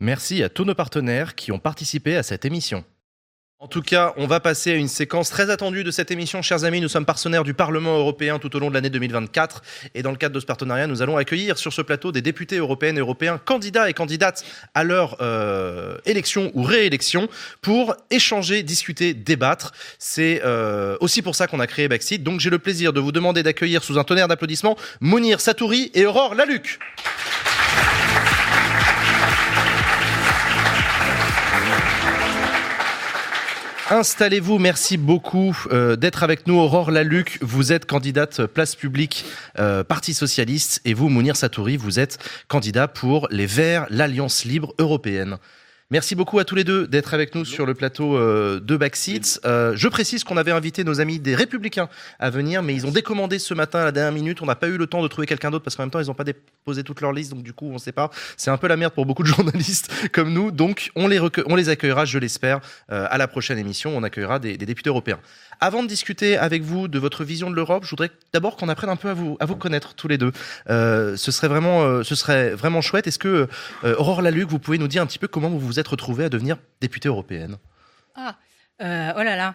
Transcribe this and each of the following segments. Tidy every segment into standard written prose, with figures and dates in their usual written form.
Merci à tous nos partenaires qui ont participé à cette émission. En tout cas, on va passer à une séquence très attendue de cette émission. Chers amis, nous sommes partenaires du Parlement européen tout au long de l'année 2024. Et dans le cadre de ce partenariat, nous allons accueillir sur ce plateau des députés européennes et européens, candidats et candidates à leur élection ou réélection, pour échanger, discuter, débattre. C'est aussi pour ça qu'on a créé Backseat. Donc j'ai le plaisir de vous demander d'accueillir sous un tonnerre d'applaudissements Mounir Satouri et Aurore Laluc. Installez-vous, merci beaucoup d'être avec nous. Aurore Laluc, vous êtes candidate Place Publique, Parti Socialiste, et vous, Mounir Satouri, vous êtes candidat pour les Verts, l'Alliance Libre Européenne. Merci beaucoup à tous les deux d'être avec nous sur le plateau de Backseat. Je précise qu'on avait invité nos amis des Républicains à venir, mais ils ont décommandé ce matin à la dernière minute. On n'a pas eu le temps de trouver quelqu'un d'autre parce qu'en même temps, ils n'ont pas déposé toute leur liste. Donc du coup, on ne sait pas. C'est un peu la merde pour beaucoup de journalistes comme nous. Donc on les accueillera, je l'espère, à la prochaine émission. On accueillera des députés européens. Avant de discuter avec vous de votre vision de l'Europe, je voudrais d'abord qu'on apprenne un peu à vous connaître tous les deux. Ce serait vraiment chouette. Est-ce que, Aurore Laluc, vous pouvez nous dire un petit peu comment vous vous êtes retrouvée à devenir députée européenne ? Oh là là,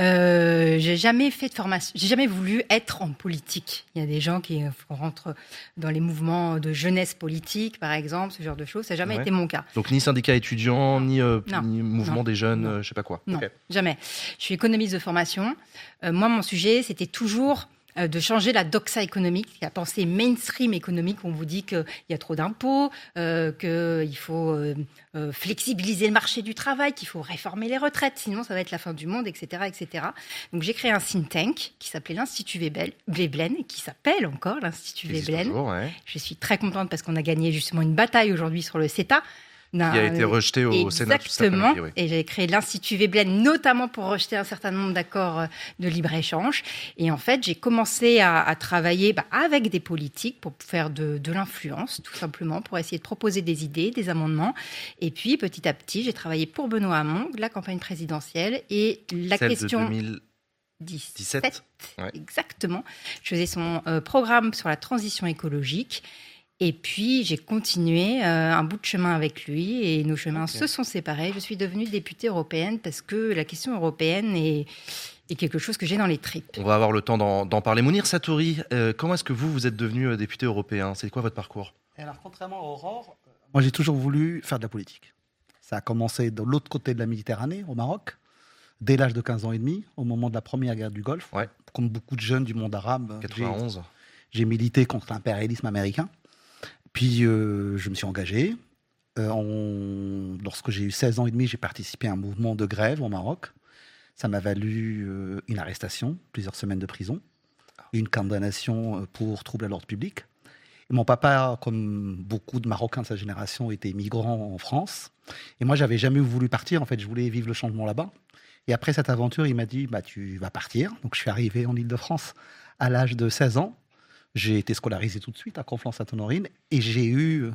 j'ai jamais fait de formation, j'ai jamais voulu être en politique. Il y a des gens qui rentrent dans les mouvements de jeunesse politique, par exemple, ce genre de choses. Ça n'a jamais été mon cas. Donc ni syndicat étudiant, ni mouvement des jeunes, je sais pas quoi. Non, jamais. Je suis économiste de formation. Moi, mon sujet, c'était toujours de changer la doxa économique, la pensée mainstream économique. On vous dit qu'il y a trop d'impôts, qu'il faut flexibiliser le marché du travail, qu'il faut réformer les retraites, sinon ça va être la fin du monde, etc., etc. Donc j'ai créé un think tank qui s'appelait l'Institut Veblen, et qui s'appelle encore l'Institut Veblen. Toujours, ouais. Je suis très contente parce qu'on a gagné justement une bataille aujourd'hui sur le CETA. Qui a été rejeté au Sénat. Exactement. Et j'ai créé l'Institut Veblen notamment pour rejeter un certain nombre d'accords de libre-échange. Et en fait, j'ai commencé à travailler avec des politiques pour faire de l'influence, tout simplement, pour essayer de proposer des idées, des amendements. Et puis, petit à petit, j'ai travaillé pour Benoît Hamon, la campagne présidentielle et la question... De 2017. Ouais. Exactement. Je faisais son programme sur la transition écologique. Et puis, j'ai continué un bout de chemin avec lui et nos chemins se sont séparés. Je suis devenue députée européenne parce que la question européenne est quelque chose que j'ai dans les tripes. On va avoir le temps d'en parler. Mounir Satouri, comment est-ce que vous êtes devenu député européen ? C'est quoi votre parcours ? Alors, contrairement à Aurore, moi j'ai toujours voulu faire de la politique. Ça a commencé de l'autre côté de la Méditerranée, au Maroc, dès l'âge de 15 ans et demi, au moment de la première guerre du Golfe. Ouais. Comme beaucoup de jeunes du monde arabe, 91. J'ai milité contre l'impérialisme américain. Puis, je me suis engagé. Lorsque j'ai eu 16 ans et demi, j'ai participé à un mouvement de grève au Maroc. Ça m'a valu une arrestation, plusieurs semaines de prison, une condamnation pour trouble à l'ordre public. Et mon papa, comme beaucoup de Marocains de sa génération, était migrant en France. Et moi, j'avais jamais voulu partir. En fait, je voulais vivre le changement là-bas. Et après cette aventure, il m'a dit tu vas partir. Donc, je suis arrivé en Île-de-France à l'âge de 16 ans. J'ai été scolarisé tout de suite à Conflans-Sainte-Honorine et j'ai eu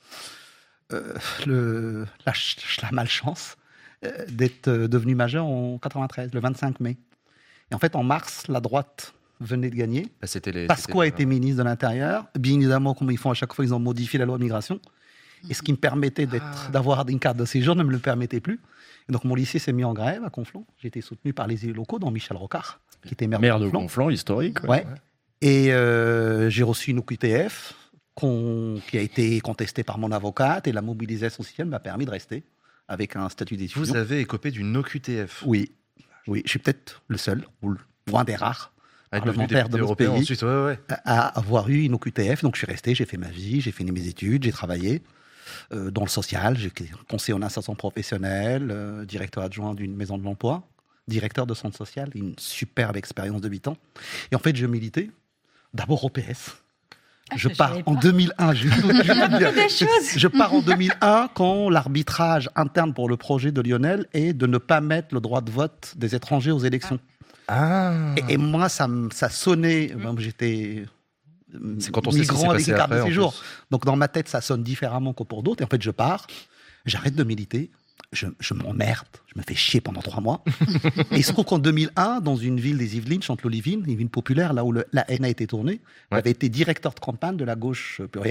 la malchance d'être devenu majeur en 93, le 25 mai. Et en fait, en mars, la droite venait de gagner. Pasqua était ministre de l'Intérieur. Bien évidemment, comme ils font à chaque fois, ils ont modifié la loi migration. Et ce qui me permettait d'avoir une carte de séjour ne me le permettait plus. Et donc, mon lycée s'est mis en grève à Conflans. J'ai été soutenu par les élus locaux, dont Michel Rocard, qui était maire de Conflans, historique. Ouais. Et j'ai reçu une OQTF qui a été contestée par mon avocate, et la mobilisation citoyenne m'a permis de rester avec un statut d'étudiant. Vous avez écopé d'une OQTF ? Oui. Je suis peut-être le seul, ou un des rares parlementaires de notre pays ensuite, à avoir eu une OQTF. Donc je suis resté, j'ai fait ma vie, j'ai fait mes études, j'ai travaillé dans le social, j'ai été conseiller en insertion professionnelle, directeur adjoint d'une maison de l'emploi, directeur de centre social, une superbe expérience de 8 ans. Et en fait, je militais d'abord au PS. Je pars en 2001. Je pars en 2001 quand l'arbitrage interne pour le projet de Lionel est de ne pas mettre le droit de vote des étrangers aux élections. Et moi, ça sonnait. J'étais c'est quand on sait migrant avec une carte après, de séjour. Donc dans ma tête, ça sonne différemment que pour d'autres. Et en fait, je pars, j'arrête de militer. Je m'emmerde, je me fais chier pendant 3 mois. Et il se trouve qu'en 2001, dans une ville des Yvelines, Chanteloup-les-Vignes, une ville populaire, là où la haine a été tournée, j'avais été directeur de campagne de la gauche plurielle,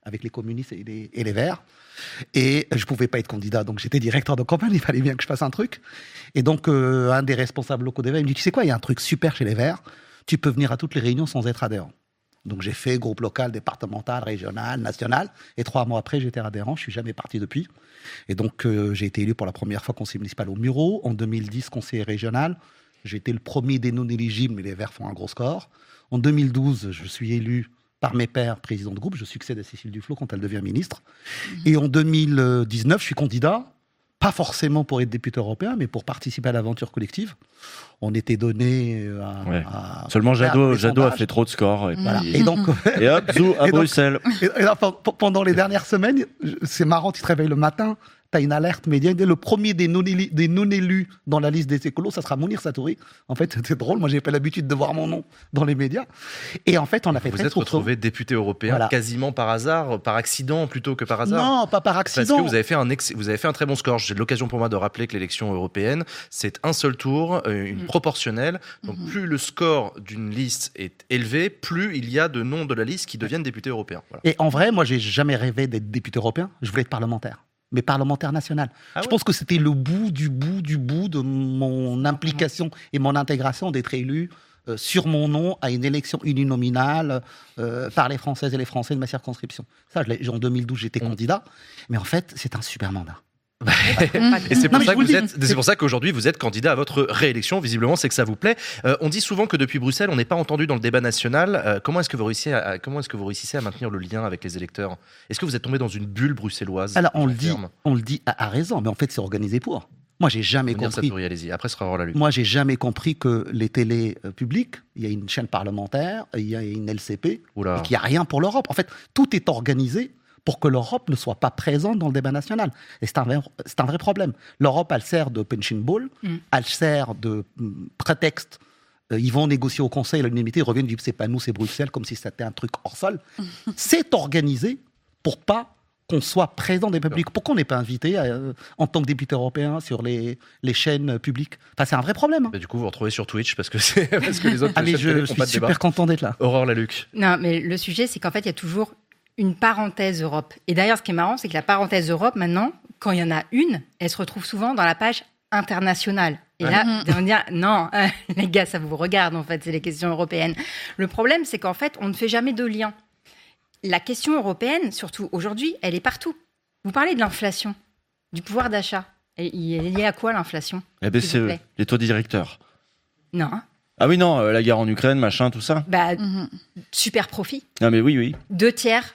avec les communistes et les Verts. Et je ne pouvais pas être candidat, donc j'étais directeur de campagne, il fallait bien que je fasse un truc. Et donc, un des responsables locaux des Verts, il me dit, tu sais quoi, il y a un truc super chez les Verts, tu peux venir à toutes les réunions sans être adhérent. Donc j'ai fait groupe local, départemental, régional, national. Et 3 mois après, j'étais adhérent. Je ne suis jamais parti depuis. Et donc j'ai été élu pour la première fois conseiller municipal au Mureau. En 2010, conseiller régional. J'ai été le premier des non-éligibles, mais les Verts font un gros score. En 2012, je suis élu par mes pairs président de groupe. Je succède à Cécile Duflot quand elle devient ministre. Et en 2019, je suis candidat. Pas forcément pour être député européen, mais pour participer à l'aventure collective. On était donné à Seulement Jadot a fait trop de scores. Et, voilà. Et donc, et hop, zou, à Bruxelles. Et là, pendant les dernières semaines, c'est marrant, tu te réveilles le matin, tu as une alerte média. Le premier des non-élus dans la liste des écolos, ça sera Mounir Satouri. En fait, c'était drôle. Moi, j'ai pas l'habitude de voir mon nom dans les médias. Et en fait, on a fait Vous êtes retrouvé député européen quasiment par hasard, par accident plutôt que par hasard. Non, pas par accident. Parce que vous avez fait un très bon score. J'ai l'occasion pour moi de rappeler que l'élection européenne, c'est un seul tour, une proportionnelle. Donc plus le score d'une liste est élevé, plus il y a de noms de la liste qui deviennent députés européens. Voilà. Et en vrai, moi, j'ai jamais rêvé d'être député européen. Je voulais être parlementaire. Mais parlementaire national. Je pense que c'était le bout de mon implication et mon intégration d'être élu sur mon nom à une élection uninominale par les Françaises et les Français de ma circonscription. Ça, en 2012, j'étais candidat. Mais en fait, c'est un super mandat. Et c'est pour ça qu'aujourd'hui vous êtes candidat à votre réélection. Visiblement, c'est que ça vous plaît. On dit souvent que depuis Bruxelles, on n'est pas entendu dans le débat national. Comment est-ce que vous réussissez à maintenir le lien avec les électeurs ? Est-ce que vous êtes tombé dans une bulle bruxelloise ? Alors on le dit à raison, mais en fait c'est organisé pour. Moi j'ai jamais compris. Allez-y. Après, ce sera Aurore Lalucq. Moi j'ai jamais compris que les télés publiques, il y a une chaîne parlementaire, il y a une LCP, et qu'il n'y a rien pour l'Europe. En fait, tout est organisé pour que l'Europe ne soit pas présente dans le débat national. Et c'est un vrai problème. L'Europe, elle sert de punching ball, elle sert de prétexte. Ils vont négocier au Conseil à l'unanimité, ils reviennent, ils disent c'est pas nous, c'est Bruxelles, comme si c'était un truc hors sol. C'est organisé pour pas qu'on soit présent des publics. Pourquoi on n'est pas invité en tant que député européen sur les chaînes publiques ? Enfin, c'est un vrai problème. Hein. Du coup, vous vous retrouvez sur Twitch parce que les autres chaînes télé font pas de débat. Je suis super content d'être là. Aurore Lalucq. Non, mais le sujet, c'est qu'en fait, il y a toujours une parenthèse Europe. Et d'ailleurs, ce qui est marrant, c'est que la parenthèse Europe, maintenant, quand il y en a une, elle se retrouve souvent dans la page internationale. Et là, on va dire, non, les gars, ça vous regarde, en fait, c'est les questions européennes. Le problème, c'est qu'en fait, on ne fait jamais de lien. La question européenne, surtout aujourd'hui, elle est partout. Vous parlez de l'inflation, du pouvoir d'achat. Il est lié à quoi, l'inflation ? La BCE, les taux directeurs. Non. Ah oui, non, la guerre en Ukraine, machin, tout ça. Super profit. Ah mais oui. 2 tiers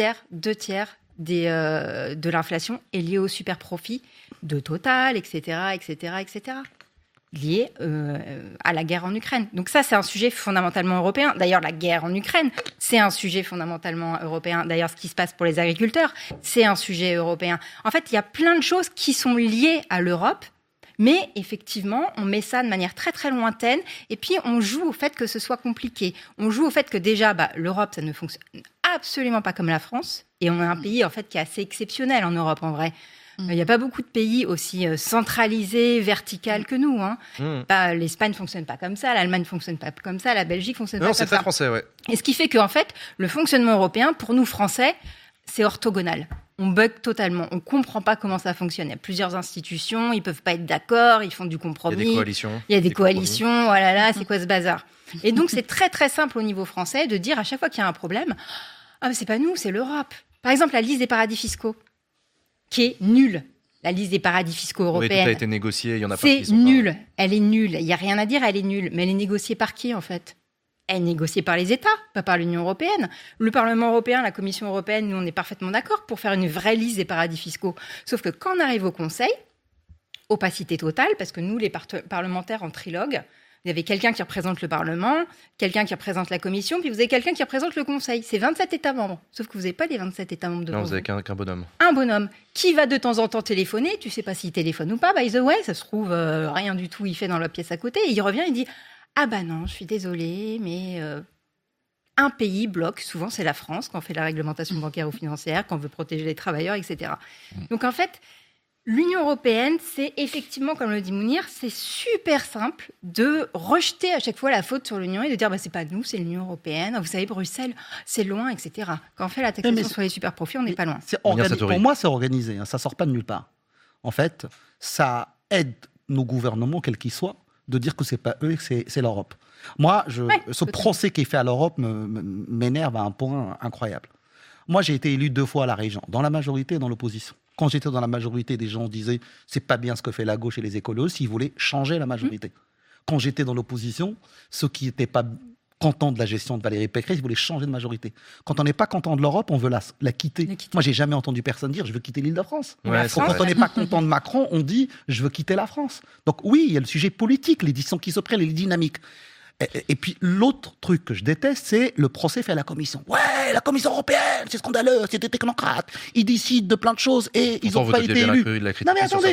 de l'inflation est lié au super profit de Total, etc. Lié à la guerre en Ukraine. Donc ça, c'est un sujet fondamentalement européen. D'ailleurs, la guerre en Ukraine, c'est un sujet fondamentalement européen. D'ailleurs, ce qui se passe pour les agriculteurs, c'est un sujet européen. En fait, il y a plein de choses qui sont liées à l'Europe. Mais effectivement, on met ça de manière très très lointaine et puis on joue au fait que ce soit compliqué. On joue au fait que déjà, l'Europe, ça ne fonctionne absolument pas comme la France. Et on est un pays en fait qui est assez exceptionnel en Europe en vrai. Il n'y a pas beaucoup de pays aussi centralisés, vertical que nous. Hein. L'Espagne ne fonctionne pas comme ça, l'Allemagne ne fonctionne pas comme ça, la Belgique ne fonctionne pas comme ça. Non, c'est très français, ouais. Et ce qui fait qu'en fait, le fonctionnement européen, pour nous Français, c'est orthogonal. On bug totalement. On ne comprend pas comment ça fonctionne. Il y a plusieurs institutions, ils ne peuvent pas être d'accord, ils font du compromis. Il y a des coalitions. Il y a des coalitions, oh là là, c'est quoi ce bazar ? Et donc, c'est très très simple au niveau français de dire à chaque fois qu'il y a un problème, ah mais c'est pas nous, c'est l'Europe. Par exemple, la liste des paradis fiscaux, qui est nulle. La liste des paradis fiscaux européenne. Oui, tout a été négocié, il y en a pas qui sont nulle. Elle est nulle. Il n'y a rien à dire, elle est nulle. Mais elle est négociée par qui, en fait ? Elle est négociée par les États, pas par l'Union européenne. Le Parlement européen, la Commission européenne, nous, on est parfaitement d'accord pour faire une vraie liste des paradis fiscaux. Sauf que quand on arrive au Conseil, opacité totale, parce que nous, les parlementaires en trilogue, vous avez quelqu'un qui représente le Parlement, quelqu'un qui représente la Commission, puis vous avez quelqu'un qui représente le Conseil. C'est 27 États membres. Sauf que vous n'avez pas les 27 États membres devant vous. Non, vous n'avez qu'un bonhomme. Un bonhomme qui va de temps en temps téléphoner. Tu ne sais pas s'il téléphone ou pas. By the way, ça se trouve, rien du tout, il fait dans la pièce à côté. Et il revient, il dit « Ah bah non, je suis désolé, mais un pays bloque. » Souvent, c'est la France, quand on fait la réglementation bancaire ou financière, quand on veut protéger les travailleurs, etc. Donc en fait, L'Union européenne, c'est effectivement, comme le dit Mounir, c'est super simple de rejeter à chaque fois la faute sur l'Union et de dire c'est pas nous, c'est l'Union européenne. Vous savez, Bruxelles, c'est loin, etc. Quand on fait la taxation sur les super profits, on n'est pas loin. Pour moi, c'est organisé. Ça sort pas de nulle part. En fait, ça aide nos gouvernements, quels qu'ils soient, de dire que c'est pas eux, que c'est l'Europe. Moi, ce procès qui est fait à l'Europe m'énerve à un point incroyable. Moi, j'ai été élu 2 fois à la région, dans la majorité et dans l'opposition. Quand j'étais dans la majorité, des gens disaient c'est pas bien ce que fait la gauche et les écolos, s'ils voulaient changer la majorité. Quand j'étais dans l'opposition, ceux qui n'étaient pas contents de la gestion de Valérie Pécresse, ils voulaient changer de majorité. Quand on n'est pas content de l'Europe, on veut la quitter. Moi, j'ai jamais entendu personne dire je veux quitter l'Île-de-France. Quand on n'est pas content de Macron, on dit je veux quitter la France. Donc oui, il y a le sujet politique, les décisions qui se prennent, les dynamiques. Et puis l'autre truc que je déteste, c'est le procès fait à la Commission. Ouais, la Commission européenne, c'est scandaleux, c'est des technocrates. Ils décident de plein de choses et ils n'ont pas été élus. Non mais attendez,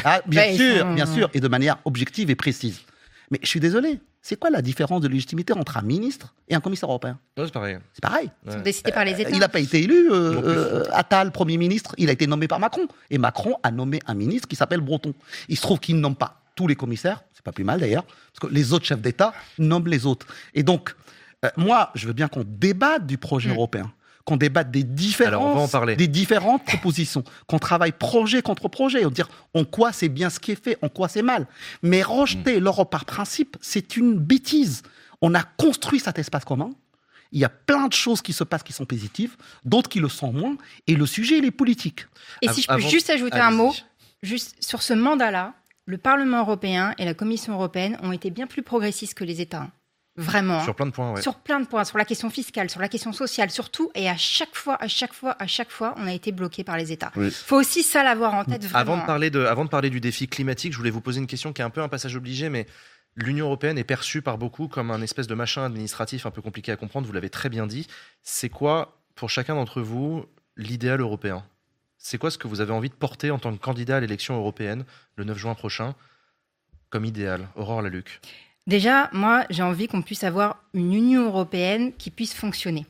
bien sûr, et de manière objective et précise. Mais je suis désolé, c'est quoi la différence de légitimité entre un ministre et un commissaire européen ? C'est pareil. C'est pareil. Ils sont décidés par les États. Il n'a pas été élu. Attal, Premier ministre, il a été nommé par Macron. Et Macron a nommé un ministre qui s'appelle Breton. Il se trouve qu'il ne nomme pas tous les commissaires, c'est pas plus mal d'ailleurs, parce que les autres chefs d'État nomment les autres. Et donc, moi, je veux bien qu'on débatte du projet européen, qu'on débatte des différentes propositions, qu'on travaille projet contre projet, on dire en quoi c'est bien ce qui est fait, en quoi c'est mal. Mais rejeter l'Europe par principe, c'est une bêtise. On a construit cet espace commun. Il y a plein de choses qui se passent qui sont positives, d'autres qui le sont moins, et le sujet, il est politique. Et si je peux juste ajouter un mot, juste sur ce mandat-là, le Parlement européen et la Commission européenne ont été bien plus progressistes que les États. Vraiment. Sur plein de points, ouais. Sur plein de points, sur la question fiscale, sur la question sociale, surtout. Et à chaque fois, on a été bloqué par les États. Il faut aussi ça l'avoir en tête, vraiment. Avant de parler du défi climatique, je voulais vous poser une question qui est un peu un passage obligé, mais l'Union européenne est perçue par beaucoup comme un espèce de machin administratif un peu compliqué à comprendre, vous l'avez très bien dit. C'est quoi, pour chacun d'entre vous, l'idéal européen ? C'est quoi ce que vous avez envie de porter en tant que candidat à l'élection européenne le 9 juin prochain comme idéal ? Aurore Lalucq. Déjà, moi, j'ai envie qu'on puisse avoir une Union européenne qui puisse fonctionner.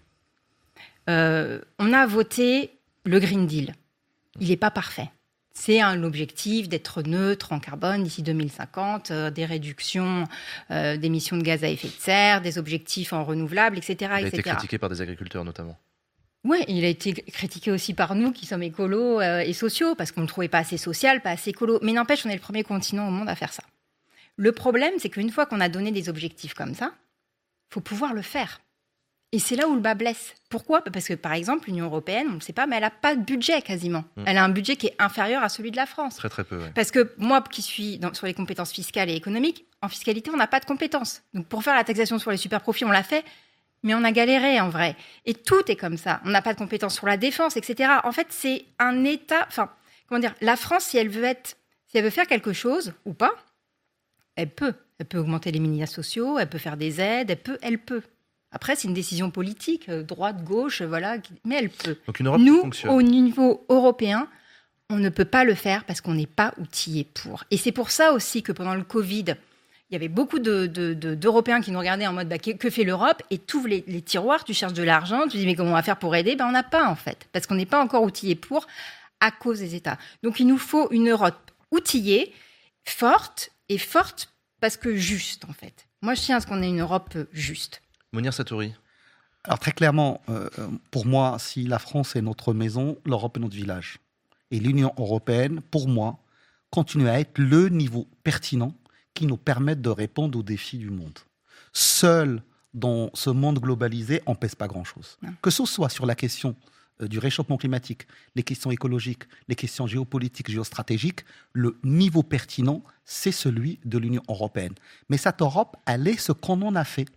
On a voté le Green Deal. Il n'est pas parfait. C'est un objectif d'être neutre en carbone d'ici 2050, des réductions d'émissions de gaz à effet de serre, des objectifs en renouvelables, etc. Il a été critiqué par des agriculteurs notamment. Oui, il a été critiqué aussi par nous qui sommes écolos et sociaux, parce qu'on ne le trouvait pas assez social, pas assez écolo. Mais n'empêche, on est le premier continent au monde à faire ça. Le problème, c'est qu'une fois qu'on a donné des objectifs comme ça, il faut pouvoir le faire. Et c'est là où le bas blesse. Pourquoi ? Parce que, par exemple, l'Union européenne, on ne le sait pas, mais elle n'a pas de budget quasiment. Elle a un budget qui est inférieur à celui de la France. Très, très peu, oui. Parce que moi, qui suis sur les compétences fiscales et économiques, en fiscalité, on n'a pas de compétences. Donc, pour faire la taxation sur les super-profits, on l'a fait, mais on a galéré, en vrai. Et tout est comme ça. On n'a pas de compétences sur la défense, etc. En fait, c'est un État... Enfin, comment dire ? La France, si elle veut faire quelque chose, ou pas, elle peut. Elle peut augmenter les minima sociaux, elle peut faire des aides, elle peut. Après, c'est une décision politique, droite, gauche, voilà, mais elle peut. Donc une Europe qui fonctionne. Nous, au niveau européen, on ne peut pas le faire parce qu'on n'est pas outillé pour. Et c'est pour ça aussi que pendant le Covid, il y avait beaucoup d'Européens qui nous regardaient en mode que fait l'Europe ? Et tu ouvres les tiroirs, tu cherches de l'argent, tu dis mais comment on va faire pour aider ? On n'a pas en fait, parce qu'on n'est pas encore outillé pour à cause des États. Donc il nous faut une Europe outillée, forte parce que juste en fait. Moi je tiens à ce qu'on ait une Europe juste. Mounir Satouri. Alors très clairement, pour moi, si la France est notre maison, l'Europe est notre village. Et l'Union européenne, pour moi, continue à être le niveau pertinent qui nous permette de répondre aux défis du monde. Seul dans ce monde globalisé, on ne pèse pas grand-chose. Non. Que ce soit sur la question du réchauffement climatique, les questions écologiques, les questions géopolitiques, géostratégiques, le niveau pertinent, c'est celui de l'Union européenne. Mais cette Europe, elle est ce qu'on en a fait.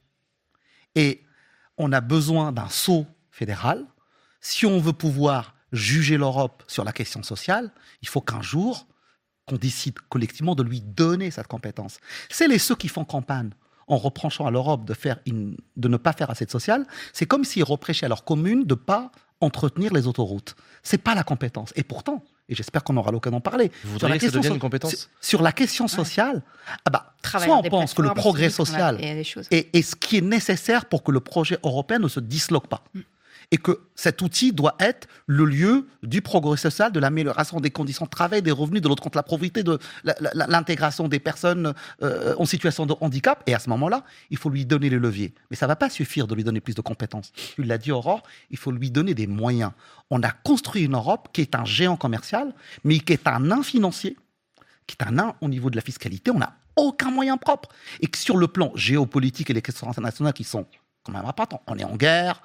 Et on a besoin d'un saut fédéral. Si on veut pouvoir juger l'Europe sur la question sociale, il faut qu'un jour, qu'on décide collectivement de lui donner cette compétence. C'est ceux qui font campagne en reprochant à l'Europe de ne pas faire assez de social. C'est comme s'ils reprochaient à leur commune de ne pas entretenir les autoroutes. Ce n'est pas la compétence. Et pourtant, et j'espère qu'on aura l'occasion d'en parler, vous voudriez que ça devienne une compétence ? Sur la question sociale, soit on pense que le progrès social est ce qui est nécessaire pour que le projet européen ne se disloque pas. et que cet outil doit être le lieu du progrès social, de l'amélioration des conditions de travail, des revenus, de l'autre côté de la pauvreté, de l'intégration des personnes en situation de handicap. Et à ce moment-là, il faut lui donner les leviers. Mais ça ne va pas suffire de lui donner plus de compétences. Tu l'as dit, Aurore, il faut lui donner des moyens. On a construit une Europe qui est un géant commercial, mais qui est un nain financier, qui est un nain au niveau de la fiscalité. On n'a aucun moyen propre. Et que sur le plan géopolitique et les questions internationales qui sont quand même importantes, on est en guerre.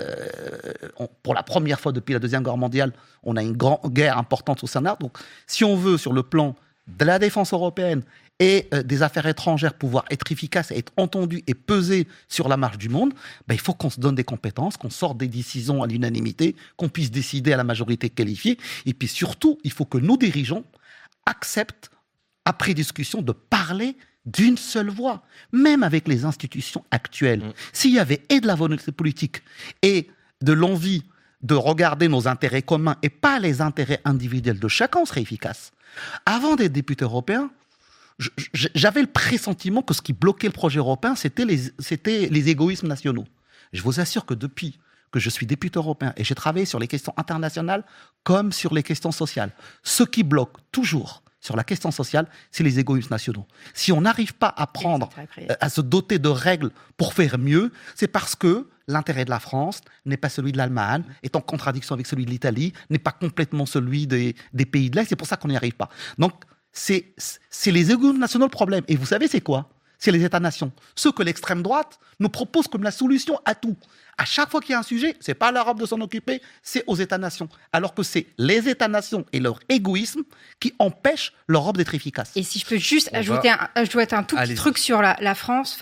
Pour la première fois depuis la Deuxième Guerre mondiale, on a une grande guerre importante au Sénat. Donc, si on veut, sur le plan de la défense européenne et des affaires étrangères, pouvoir être efficace, être entendu et peser sur la marche du monde, il faut qu'on se donne des compétences, qu'on sorte des décisions à l'unanimité, qu'on puisse décider à la majorité qualifiée. Et puis surtout, il faut que nos dirigeants acceptent, après discussion, de parler d'une seule voix, même avec les institutions actuelles. S'il y avait et de la volonté politique et de l'envie de regarder nos intérêts communs et pas les intérêts individuels de chacun, on serait efficace. Avant d'être député européen, j'avais le pressentiment que ce qui bloquait le projet européen, c'était les égoïsmes nationaux. Je vous assure que depuis que je suis député européen et j'ai travaillé sur les questions internationales comme sur les questions sociales, ce qui bloque toujours sur la question sociale, c'est les égoïsmes nationaux. Si on n'arrive pas à à se doter de règles pour faire mieux, c'est parce que l'intérêt de la France n'est pas celui de l'Allemagne, est en contradiction avec celui de l'Italie, n'est pas complètement celui des pays de l'Est, c'est pour ça qu'on n'y arrive pas. Donc, c'est les égoïsmes nationaux le problème. Et vous savez, c'est quoi ? C'est les États-nations. Ceux que l'extrême droite nous propose comme la solution à tout. À chaque fois qu'il y a un sujet, c'est pas à l'Europe de s'en occuper, c'est aux États-nations. Alors que c'est les États-nations et leur égoïsme qui empêchent l'Europe d'être efficace. Et si je peux juste ajouter un tout petit truc sur la France,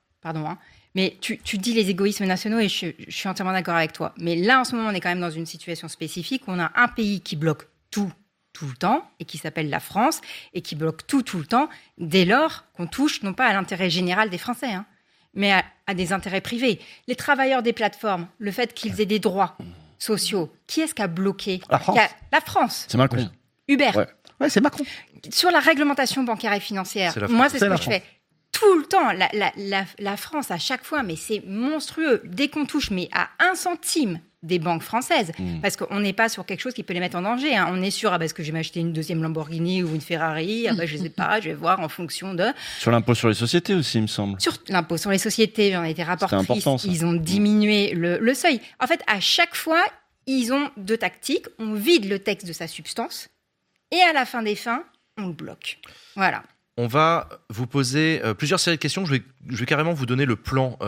mais tu dis les égoïsmes nationaux et je suis entièrement d'accord avec toi. Mais là, en ce moment, on est quand même dans une situation spécifique où on a un pays qui bloque tout le temps, et qui s'appelle la France, et qui bloque tout le temps, dès lors qu'on touche non pas à l'intérêt général des Français, mais à des intérêts privés. Les travailleurs des plateformes, le fait qu'ils aient des droits sociaux, qui est-ce qui a bloqué ? La France. C'est Macron. Uber. Ouais, c'est Macron. Sur la réglementation bancaire et financière, moi, c'est ce que je fais. Tout le temps, la France, à chaque fois, mais c'est monstrueux. Dès qu'on touche, mais à 1 centime des banques françaises, parce qu'on n'est pas sur quelque chose qui peut les mettre en danger. On est sûr, est-ce que je vais m'acheter une deuxième Lamborghini ou une Ferrari ? Je ne sais pas, je vais voir en fonction de... Sur l'impôt sur les sociétés aussi, il me semble. Sur l'impôt sur les sociétés, j'en ai été rapportrice, ils ont diminué le seuil. En fait, à chaque fois, ils ont 2 tactiques. On vide le texte de sa substance et à la fin des fins, on le bloque. Voilà. On va vous poser plusieurs séries de questions. Je vais carrément vous donner le plan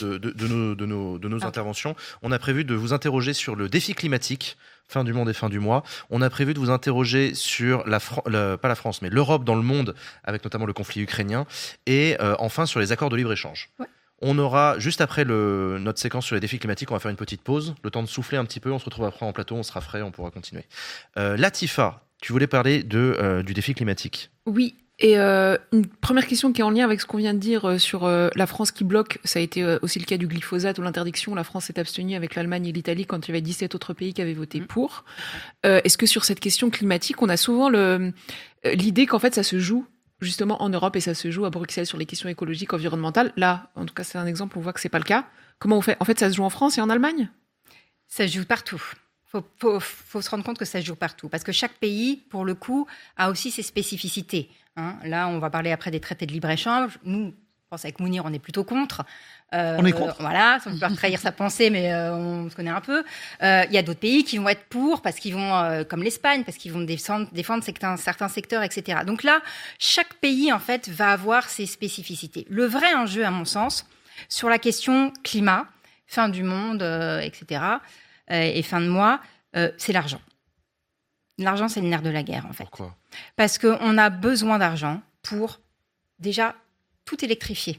de nos interventions. On a prévu de vous interroger sur le défi climatique, fin du monde et fin du mois. On a prévu de vous interroger sur pas la France, mais l'Europe dans le monde, avec notamment le conflit ukrainien. Et enfin, sur les accords de libre-échange. Ouais. On aura, juste après notre séquence sur les défis climatiques, on va faire une petite pause, le temps de souffler un petit peu. On se retrouve après en plateau, on sera frais, on pourra continuer. Latifa, tu voulais parler du défi climatique. Oui. Et une première question qui est en lien avec ce qu'on vient de dire sur la France qui bloque, ça a été aussi le cas du glyphosate ou l'interdiction. La France s'est abstenue avec l'Allemagne et l'Italie quand il y avait 17 autres pays qui avaient voté pour. Est-ce que sur cette question climatique, on a souvent l'idée qu'en fait ça se joue justement en Europe et ça se joue à Bruxelles sur les questions écologiques, environnementales. Là, en tout cas, c'est un exemple, on voit que c'est pas le cas. Comment on fait ? En fait, ça se joue en France et en Allemagne ? Ça se joue partout. Faut se rendre compte que ça se joue partout. Parce que chaque pays, pour le coup, a aussi ses spécificités. Là, on va parler après des traités de libre-échange. Nous, je pense avec Mounir, on est plutôt contre. On est contre. Voilà, sans vouloir trahir sa pensée, mais on se connaît un peu. Il y a d'autres pays qui vont être pour, parce qu'ils vont, comme l'Espagne, parce qu'ils vont défendre certains secteurs, etc. Donc là, chaque pays, en fait, va avoir ses spécificités. Le vrai enjeu, à mon sens, sur la question climat, fin du monde, etc., et fin de mois, c'est l'argent. L'argent, c'est le nerf de la guerre, en fait. Pourquoi ? Parce qu'on a besoin d'argent pour, déjà, tout électrifier.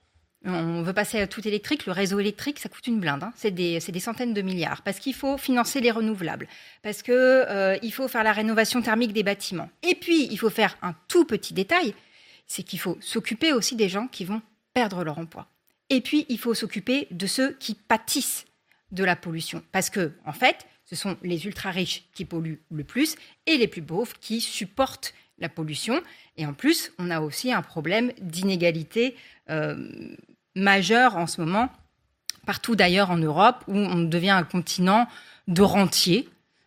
On veut passer à tout électrique. Le réseau électrique, ça coûte une blinde. C'est des centaines de milliards. Parce qu'il faut financer les renouvelables. Parce qu'il faut faire la rénovation thermique des bâtiments. Et puis, il faut faire un tout petit détail. C'est qu'il faut s'occuper aussi des gens qui vont perdre leur emploi. Et puis, il faut s'occuper de ceux qui pâtissent de la pollution. Parce que, en fait, ce sont les ultra-riches qui polluent le plus et les plus pauvres qui supportent la pollution. Et en plus, on a aussi un problème d'inégalité majeur en ce moment partout d'ailleurs en Europe, où on devient un continent de rentiers.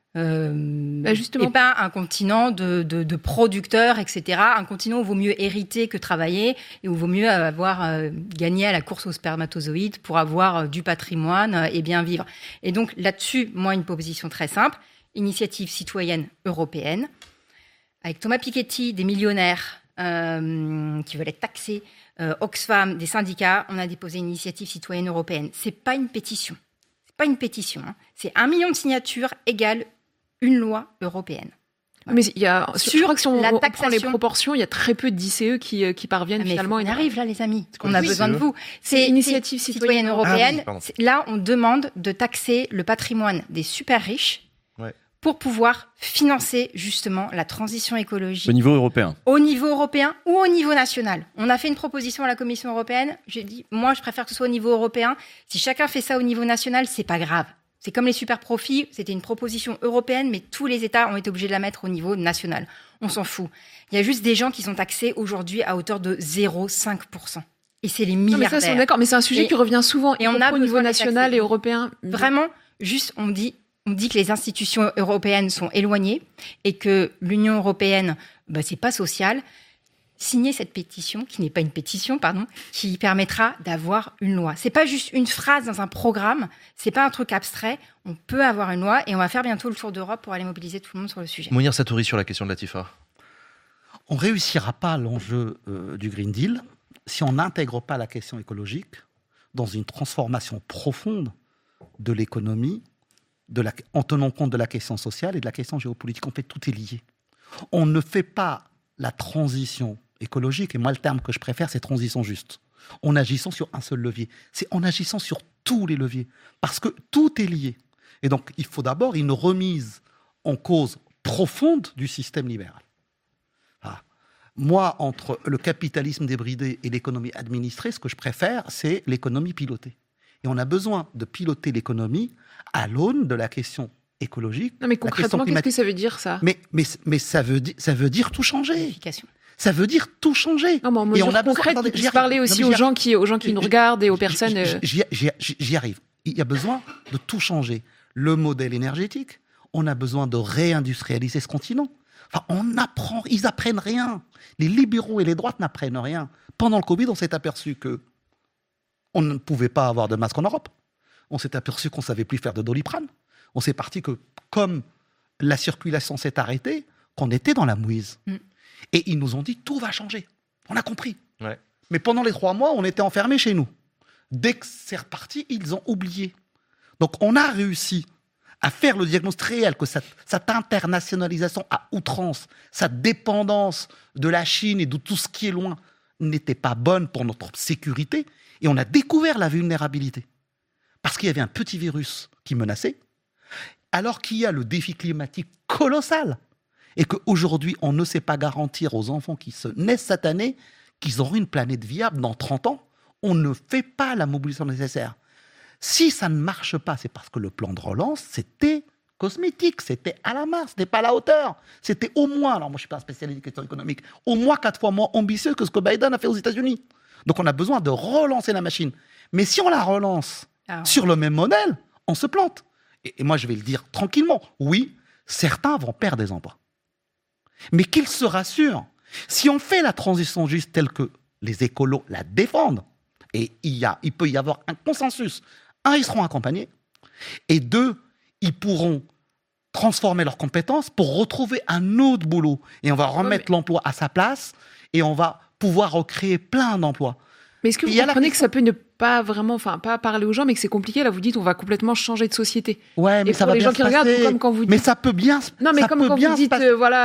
Justement. Et pas un continent de producteurs, etc. Un continent où il vaut mieux hériter que travailler et où il vaut mieux avoir gagné à la course aux spermatozoïdes pour avoir du patrimoine et bien vivre. Et donc là-dessus, moi, une proposition très simple, initiative citoyenne européenne, avec Thomas Piketty, des millionnaires qui veulent être taxés, Oxfam, des syndicats, on a déposé une initiative citoyenne européenne. C'est pas une pétition. C'est pas une pétition. C'est 1 million de signatures égale une loi européenne. Mais il y a, je crois que si on prend les proportions, il y a très peu d'ICE qui parviennent finalement. On arrive là, les amis. On a besoin de vous. C'est initiative citoyenne européenne. Là, on demande de taxer le patrimoine des super riches pour pouvoir financer justement la transition écologique. Au niveau européen. Au niveau européen ou au niveau national. On a fait une proposition à la Commission européenne. J'ai dit, moi, je préfère que ce soit au niveau européen. Si chacun fait ça au niveau national, c'est pas grave. C'est comme les super profits, c'était une proposition européenne, mais tous les États ont été obligés de la mettre au niveau national. On s'en fout. Il y a juste des gens qui sont taxés aujourd'hui à hauteur de 0,5%. Et c'est les milliardaires. Non, mais ça, c'est d'accord, mais c'est un sujet qui revient souvent, et on a au niveau national et européen. Vraiment, juste, on dit que les institutions européennes sont éloignées et que l'Union européenne, c'est pas social. Signer cette pétition, qui n'est pas une pétition, qui permettra d'avoir une loi. C'est pas juste une phrase dans un programme, c'est pas un truc abstrait. On peut avoir une loi et on va faire bientôt le tour d'Europe pour aller mobiliser tout le monde sur le sujet. Mounir Satouri sur la question de la TIFA. On réussira pas l'enjeu du Green Deal si on n'intègre pas la question écologique dans une transformation profonde de l'économie, en tenant compte de la question sociale et de la question géopolitique. En fait, tout est lié. On ne fait pas la transition écologique, et moi le terme que je préfère, c'est transition juste. En agissant sur un seul levier. C'est en agissant sur tous les leviers. Parce que tout est lié. Et donc, il faut d'abord une remise en cause profonde du système libéral. Ah. Moi, entre le capitalisme débridé et l'économie administrée, ce que je préfère, c'est l'économie pilotée. Et on a besoin de piloter l'économie à l'aune de la question écologique. Non, mais concrètement, qu'est-ce que ça veut dire, ça ? Mais ça veut dire tout changer. Ça veut dire tout changer. Non, mais en mesure concrète, je parlais aussi aux gens qui nous regardent et aux personnes... J'y arrive. Il y a besoin de tout changer. Le modèle énergétique, on a besoin de réindustrialiser ce continent. Enfin, ils apprennent rien. Les libéraux et les droites n'apprennent rien. Pendant le Covid, on s'est aperçu que on ne pouvait pas avoir de masque en Europe. On s'est aperçu qu'on ne savait plus faire de Doliprane. On s'est parti que, comme la circulation s'est arrêtée, qu'on était dans la mouise. Et ils nous ont dit, tout va changer. On a compris. Ouais. Mais pendant les 3 mois, on était enfermés chez nous. Dès que c'est reparti, ils ont oublié. Donc, on a réussi à faire le diagnostic réel que cette internationalisation à outrance, cette dépendance de la Chine et de tout ce qui est loin n'était pas bonne pour notre sécurité. Et on a découvert la vulnérabilité. Parce qu'il y avait un petit virus qui menaçait, alors qu'il y a le défi climatique colossal. Et qu'aujourd'hui, on ne sait pas garantir aux enfants qui se naissent cette année qu'ils auront une planète viable dans 30 ans. On ne fait pas la mobilisation nécessaire. Si ça ne marche pas, c'est parce que le plan de relance, c'était cosmétique, c'était à la marge, c'était pas à la hauteur. C'était au moins, alors moi je ne suis pas un spécialiste des questions économiques, au moins 4 fois moins ambitieux que ce que Biden a fait aux États-Unis. Donc on a besoin de relancer la machine. Mais si on la relance sur le même modèle, on se plante. Et moi je vais le dire tranquillement, oui, certains vont perdre des emplois. Mais qu'ils se rassurent, si on fait la transition juste telle que les écolos la défendent, et il peut y avoir un consensus, 1, ils seront accompagnés, et 2, ils pourront transformer leurs compétences pour retrouver un autre boulot. Et on va remettre l'emploi à sa place, et on va pouvoir recréer plein d'emplois. Mais est-ce que vous comprenez que ça peut ne pas vraiment, pas parler aux gens, mais que c'est compliqué? Là, vous dites, on va complètement changer de société. Ouais, mais ça va bien se passer. Les gens qui regardent, comme quand vous dites. Mais ça peut bien se passer. Non, mais comme quand vous dites,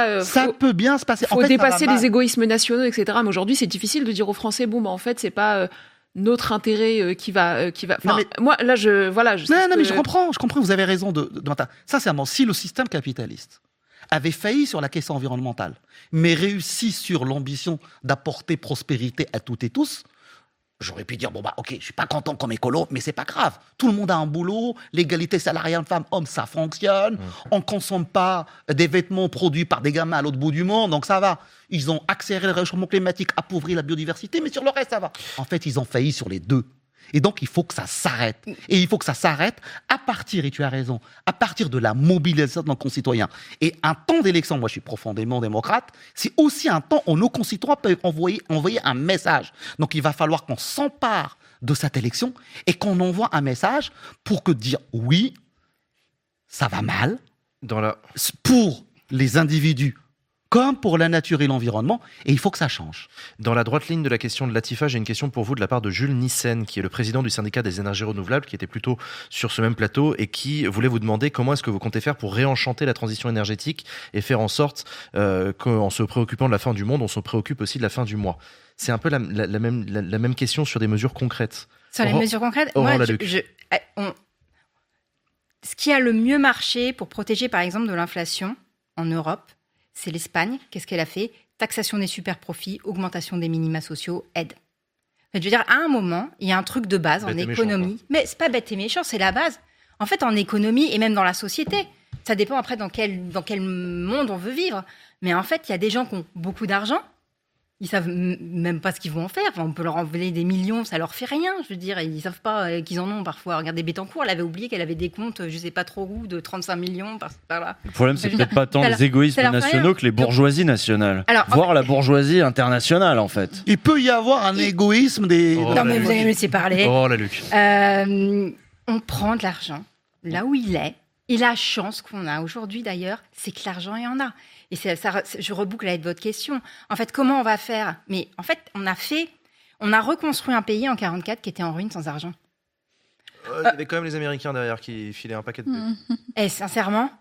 ça peut bien se passer. Faut dépasser les égoïsmes nationaux, etc. Mais aujourd'hui, c'est difficile de dire aux Français, en fait, c'est pas notre intérêt qui va. Enfin, moi, là, mais je comprends. Vous avez raison de sincèrement, si le système capitaliste avait failli sur la question environnementale, mais réussi sur l'ambition d'apporter prospérité à toutes et tous, j'aurais pu dire, ok, je suis pas content comme écolo, mais c'est pas grave. Tout le monde a un boulot, l'égalité salariale femmes-hommes, ça fonctionne. On consomme pas des vêtements produits par des gamins à l'autre bout du monde, donc ça va. Ils ont accéléré le réchauffement climatique, appauvri la biodiversité, mais sur le reste, ça va. En fait, ils ont failli sur les deux. Et donc, il faut que ça s'arrête. Et il faut que ça s'arrête à partir, et tu as raison, à partir de la mobilisation de nos concitoyens. Et un temps d'élection, moi je suis profondément démocrate, c'est aussi un temps où nos concitoyens peuvent envoyer un message. Donc, il va falloir qu'on s'empare de cette élection et qu'on envoie un message pour que dire oui, ça va mal, pour les individus comme pour la nature et l'environnement, et il faut que ça change. Dans la droite ligne de la question de Latifa, j'ai une question pour vous de la part de Jules Nissen, qui est le président du syndicat des énergies renouvelables, qui était plutôt sur ce même plateau, et qui voulait vous demander comment est-ce que vous comptez faire pour réenchanter la transition énergétique et faire en sorte qu'en se préoccupant de la fin du monde, on se préoccupe aussi de la fin du mois. C'est un peu la même question sur des mesures concrètes. Sur les mesures concrètes, moi, ce qui a le mieux marché pour protéger, par exemple, de l'inflation en Europe, c'est l'Espagne. Qu'est-ce qu'elle a fait ? Taxation des super-profits, augmentation des minima sociaux, aide. Je veux dire, à un moment, il y a un truc de base en économie. Mais c'est pas bête et méchant, c'est la base. En fait, en économie et même dans la société, ça dépend après dans quel monde on veut vivre. Mais en fait, il y a des gens qui ont beaucoup d'argent. Ils savent même pas ce qu'ils vont en faire. Enfin, on peut leur envoyer des millions, ça leur fait rien. Je veux dire, ils savent pas qu'ils en ont parfois. Regardez Bettencourt, elle avait oublié qu'elle avait des comptes, je sais pas trop où, de 35 millions par là. Le problème, c'est peut-être pas tant les égoïsmes nationaux que les bourgeoisies nationales. Voire la bourgeoisie internationale, en fait. Il peut y avoir un égoïsme des... Non, mais vous allez me laisser parler. Oh, la Luc. On prend de l'argent là où il est. Et la chance qu'on a aujourd'hui, d'ailleurs, c'est que l'argent, il y en a. Et je reboucle avec votre question. En fait, comment on va faire ? Mais en fait, on a reconstruit un pays en 1944 qui était en ruine sans argent. Il y avait quand même les Américains derrière qui filaient un paquet de blé. Et sincèrement,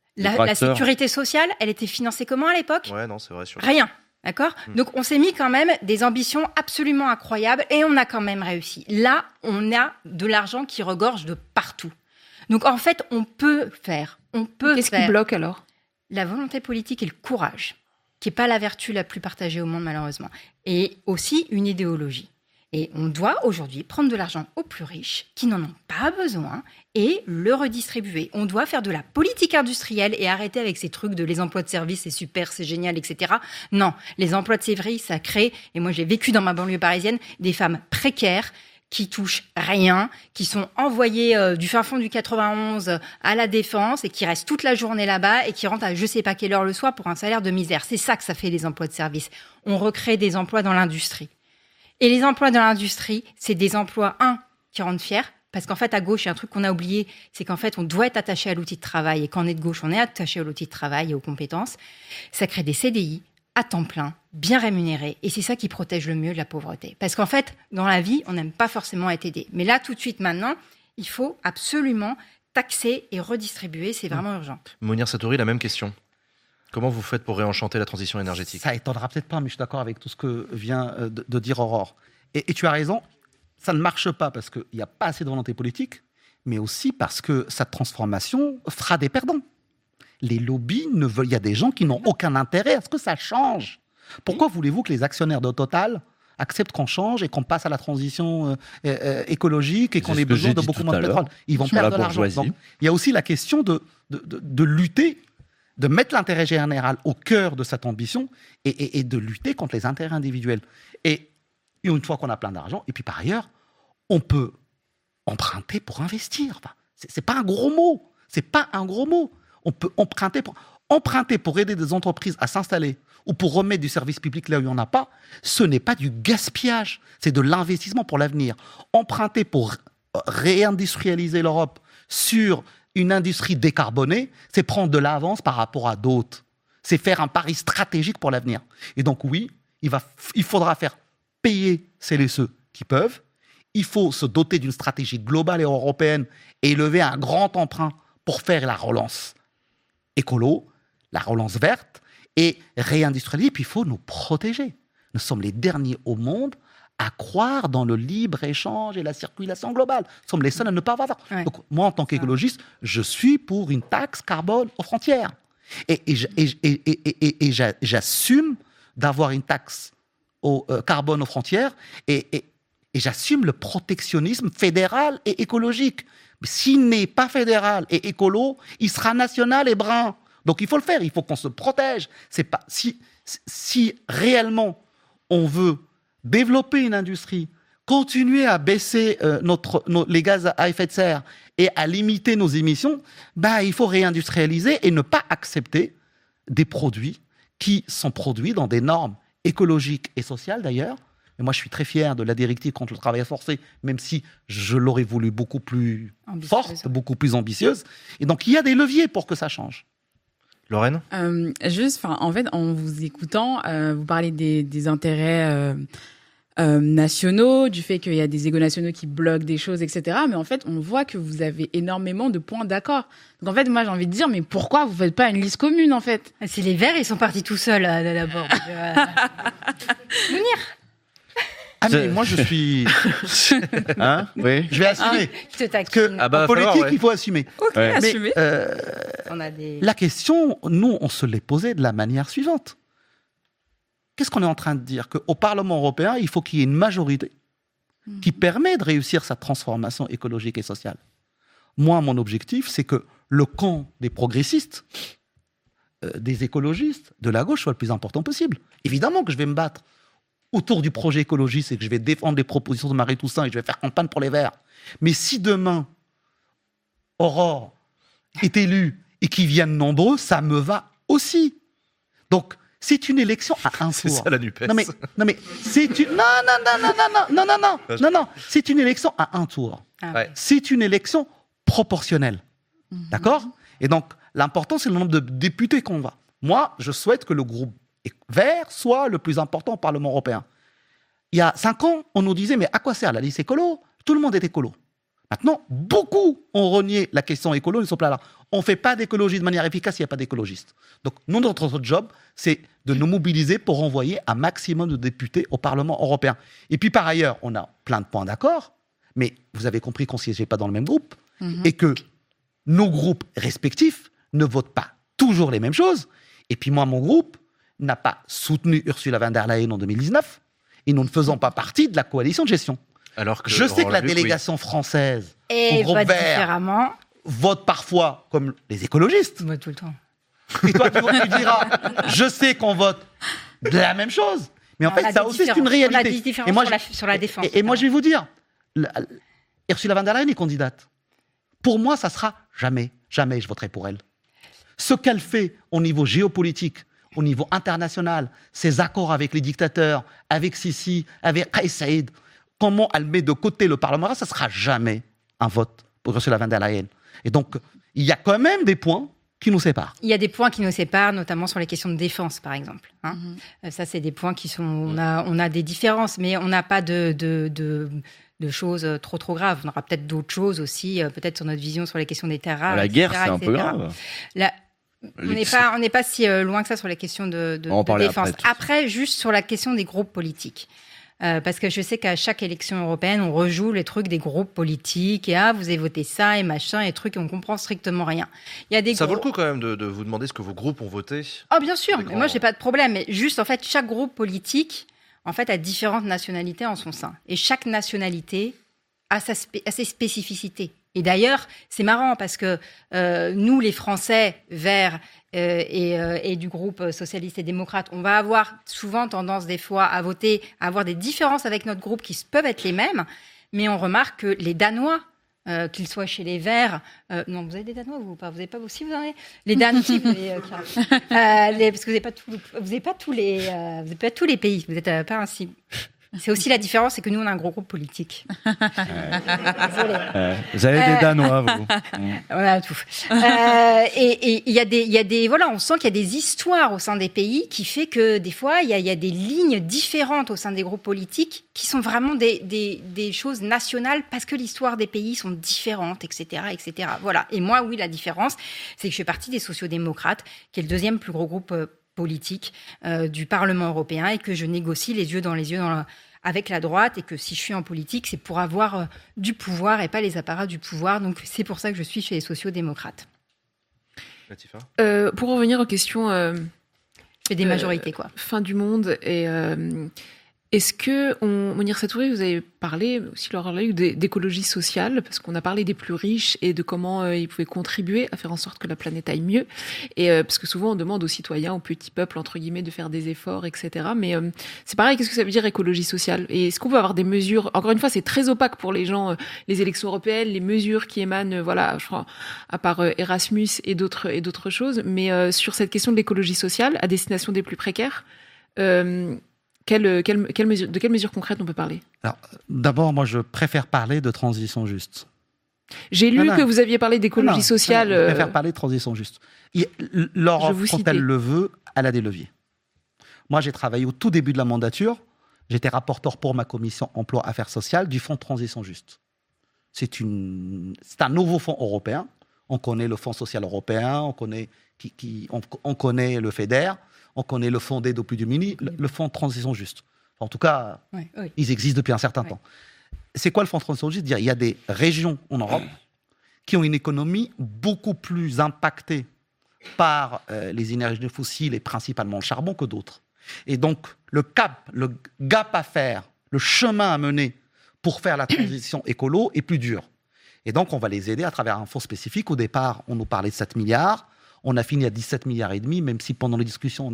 la sécurité sociale, elle était financée comment à l'époque ? Ouais, non, c'est vrai. Rien. D'accord ? Donc, on s'est mis quand même des ambitions absolument incroyables et on a quand même réussi. Là, on a de l'argent qui regorge de partout. Donc, en fait, on peut faire. Qu'est-ce qui bloque alors ? La volonté politique et le courage, qui n'est pas la vertu la plus partagée au monde, malheureusement. Et aussi une idéologie. Et on doit aujourd'hui prendre de l'argent aux plus riches, qui n'en ont pas besoin, et le redistribuer. On doit faire de la politique industrielle et arrêter avec ces trucs de les emplois de service, c'est super, c'est génial, etc. Non, les emplois de service, ça crée, et moi j'ai vécu dans ma banlieue parisienne, des femmes précaires, qui touchent rien, qui sont envoyés du fin fond du 91 à la Défense et qui restent toute la journée là-bas et qui rentrent à je sais pas quelle heure le soir pour un salaire de misère. C'est ça que ça fait les emplois de service. On recrée des emplois dans l'industrie. Et les emplois dans l'industrie, c'est des emplois, qui rendent fiers, parce qu'en fait, à gauche, il y a un truc qu'on a oublié, c'est qu'en fait, on doit être attaché à l'outil de travail. Et quand on est de gauche, on est attaché à l'outil de travail et aux compétences. Ça crée des CDI à temps plein, bien rémunérés. Et c'est ça qui protège le mieux de la pauvreté. Parce qu'en fait, dans la vie, on n'aime pas forcément être aidé. Mais là, tout de suite, maintenant, il faut absolument taxer et redistribuer. C'est vraiment urgent. Mounir Satouri, la même question. Comment vous faites pour réenchanter la transition énergétique ? Ça étonnera peut-être pas, mais je suis d'accord avec tout ce que vient de dire Aurore. Et tu as raison, ça ne marche pas parce qu'il n'y a pas assez de volonté politique, mais aussi parce que cette transformation fera des perdants. Les lobbies ne veulent. Il y a des gens qui n'ont aucun intérêt à ce que ça change. Pourquoi voulez-vous que les actionnaires de Total acceptent qu'on change et qu'on passe à la transition écologique et qu'on ait besoin de beaucoup moins de pétrole ? Ils vont perdre de l'argent. Donc, il y a aussi la question de lutter, de mettre l'intérêt général au cœur de cette ambition et de lutter contre les intérêts individuels. Et une fois qu'on a plein d'argent, et puis par ailleurs, on peut emprunter pour investir. Enfin, c'est pas un gros mot. C'est pas un gros mot. On peut emprunter pour aider des entreprises à s'installer ou pour remettre du service public là où il n'y en a pas. Ce n'est pas du gaspillage, c'est de l'investissement pour l'avenir. Emprunter pour réindustrialiser l'Europe sur une industrie décarbonée, c'est prendre de l'avance par rapport à d'autres. C'est faire un pari stratégique pour l'avenir. Et donc oui, il faudra faire payer celles et ceux qui peuvent. Il faut se doter d'une stratégie globale et européenne et lever un grand emprunt pour faire la relance écolo, la relance verte et réindustrialiser. Puis il faut nous protéger. Nous sommes les derniers au monde à croire dans le libre-échange et la circulation globale. Nous sommes les seuls à ne pas avoir ça. Ouais. Donc moi, en tant qu'écologiste, je suis pour une taxe carbone aux frontières. Et j'assume d'avoir une taxe au carbone aux frontières et j'assume le protectionnisme fédéral et écologique. Mais s'il n'est pas fédéral et écolo, il sera national et brun. Donc il faut le faire, il faut qu'on se protège. C'est pas, si réellement on veut développer une industrie continuer à baisser les gaz à effet de serre et à limiter nos émissions, il faut réindustrialiser et ne pas accepter des produits qui sont produits dans des normes écologiques et sociales d'ailleurs. Et moi, je suis très fier de la directive contre le travail forcé, même si je l'aurais voulu beaucoup plus forte, beaucoup plus ambitieuse. Et donc, il y a des leviers pour que ça change. Lorraine ? En fait, en vous écoutant, vous parlez des intérêts nationaux, du fait qu'il y a des égos nationaux qui bloquent des choses, etc. Mais en fait, on voit que vous avez énormément de points d'accord. Donc en fait, moi, j'ai envie de dire, mais pourquoi vous faites pas une liste commune, en fait ? C'est les Verts, ils sont partis tout seuls, d'abord. Mounir ? Mais moi, je suis... Oui. Je vais assumer. Je te taquine. En politique, il faut assumer. Ok, assumer. La question, nous, on se l'est posée de la manière suivante. Qu'est-ce qu'on est en train de dire ? Qu'au Parlement européen, il faut qu'il y ait une majorité qui permet de réussir sa transformation écologique et sociale. Moi, mon objectif, c'est que le camp des progressistes, des écologistes, de la gauche, soit le plus important possible. Évidemment que je vais me battre autour du projet écologiste et que je vais défendre les propositions de Marie Toussaint et je vais faire campagne pour les Verts. Mais si demain, Aurore est élue et qu'ils viennent nombreux, ça me va aussi. Donc, c'est une élection à un tour. C'est ça la NUPES. Non, mais c'est une... Non. C'est une élection à un tour. Ouais. C'est une élection proportionnelle. D'accord ? Et donc, l'important, c'est le nombre de députés qu'on va. Moi, je souhaite que le groupe Vert soit le plus important au Parlement européen. Il y a 5 ans, on nous disait, mais à quoi sert la liste écolo ? Tout le monde est écolo. Maintenant, beaucoup ont renié la question écolo, ils sont là. On ne fait pas d'écologie de manière efficace, il n'y a pas d'écologistes. Donc, nous, notre job, c'est de nous mobiliser pour envoyer un maximum de députés au Parlement européen. Et puis, par ailleurs, on a plein de points d'accord, mais vous avez compris qu'on ne siégeait pas dans le même groupe, et que nos groupes respectifs ne votent pas toujours les mêmes choses. Et puis, moi, mon groupe n'a pas soutenu Ursula von der Leyen en 2019, et nous ne faisons pas partie de la coalition de gestion. Alors que je sais que la délégation française et au groupe Vert vote parfois comme les écologistes. Moi, tout le temps. Et toi, tu diras, je sais qu'on vote de la même chose. Mais en fait, ça aussi, c'est une réalité. On a des différences sur la défense. Et moi, je vais vous dire, Ursula von der Leyen est candidate. Pour moi, ça sera jamais je voterai pour elle. Ce qu'elle fait au niveau géopolitique, au niveau international, ses accords avec les dictateurs, avec Sisi, avec Kais Saied, comment elle met de côté le Parlement, ça ne sera jamais un vote pour Ursula von der Leyen. Et donc, il y a quand même des points qui nous séparent. Il y a des points qui nous séparent, notamment sur les questions de défense, par exemple. Ça, c'est des points qui sont... On a des différences, mais on n'a pas de choses trop graves. On aura peut-être d'autres choses aussi, peut-être sur notre vision sur les questions des terres rares. La guerre, c'est un peu grave. On n'est pas si loin que ça sur les questions de défense. Après, juste sur la question des groupes politiques. Parce que je sais qu'à chaque élection européenne, on rejoue les trucs des groupes politiques et vous avez voté ça et machin et trucs et on comprend strictement rien. Ça vaut le coup quand même de vous demander ce que vos groupes ont voté. Oh bien sûr, mais moi j'ai pas de problème. Mais juste en fait, chaque groupe politique en fait a différentes nationalités en son sein et chaque nationalité a ses spécificités. Et d'ailleurs, c'est marrant parce que nous, les Français verts et du groupe socialiste et démocrate, on va avoir souvent tendance des fois à voter, à avoir des différences avec notre groupe qui peuvent être les mêmes, mais on remarque que les Danois, qu'ils soient chez les Verts, non, vous avez des Danois ou pas ? Vous avez pas aussi, vous en avez ? Les Danois, si, vous avez, parce que vous n'avez pas tous les pays, vous n'êtes pas ainsi. C'est aussi la différence, c'est que nous, on a un gros groupe politique. Désolée. Vous avez des Danois, vous. On a tout. Et il y a des, voilà, on sent qu'il y a des histoires au sein des pays qui fait que des fois, il y a des lignes différentes au sein des groupes politiques qui sont vraiment des choses nationales parce que l'histoire des pays sont différentes, etc., etc. Voilà. Et moi, oui, la différence, c'est que je fais partie des sociodémocrates, qui est le deuxième plus gros groupe politique du Parlement européen et que je négocie les yeux dans les yeux avec la droite et que si je suis en politique, c'est pour avoir du pouvoir et pas les apparats du pouvoir. Donc c'est pour ça que je suis chez les sociodémocrates. Latifa ? Pour revenir aux questions... je fais des majorités, quoi. Fin du monde et Est-ce que, Mounir Satouri, vous avez parlé aussi lors d'écologie sociale, parce qu'on a parlé des plus riches et de comment ils pouvaient contribuer à faire en sorte que la planète aille mieux. Et parce que souvent on demande aux citoyens, aux petits peuples entre guillemets, de faire des efforts, etc. Mais c'est pareil, qu'est-ce que ça veut dire écologie sociale? Et est-ce qu'on peut avoir des mesures? Encore une fois, c'est très opaque pour les gens, les élections européennes, les mesures qui émanent, voilà, je crois, à part Erasmus et d'autres choses. Mais sur cette question de l'écologie sociale à destination des plus précaires. De quelles mesures concrètes on peut parler? Alors, d'abord, moi, je préfère parler de transition juste. J'ai lu que vous aviez parlé d'écologie sociale. Je préfère parler de transition juste. L'Europe, quand elle le veut, elle a des leviers. Moi, j'ai travaillé au tout début de la mandature. J'étais rapporteur pour ma commission emploi affaires sociales du fonds de transition juste. C'est un nouveau fonds européen. On connaît le Fonds social européen, on connaît le FEDER. On connaît le fonds d'aide aux plus démunis, le fonds de transition juste. En tout cas, ils existent depuis un certain temps. C'est quoi le fonds de transition juste? Il y a des régions en Europe qui ont une économie beaucoup plus impactée par les énergies fossiles et principalement le charbon que d'autres. Et donc, le gap à faire, le chemin à mener pour faire la transition écolo est plus dur. Et donc, on va les aider à travers un fonds spécifique. Au départ, on nous parlait de 7 milliards. On a fini à 17 milliards et demi, même si pendant les discussions,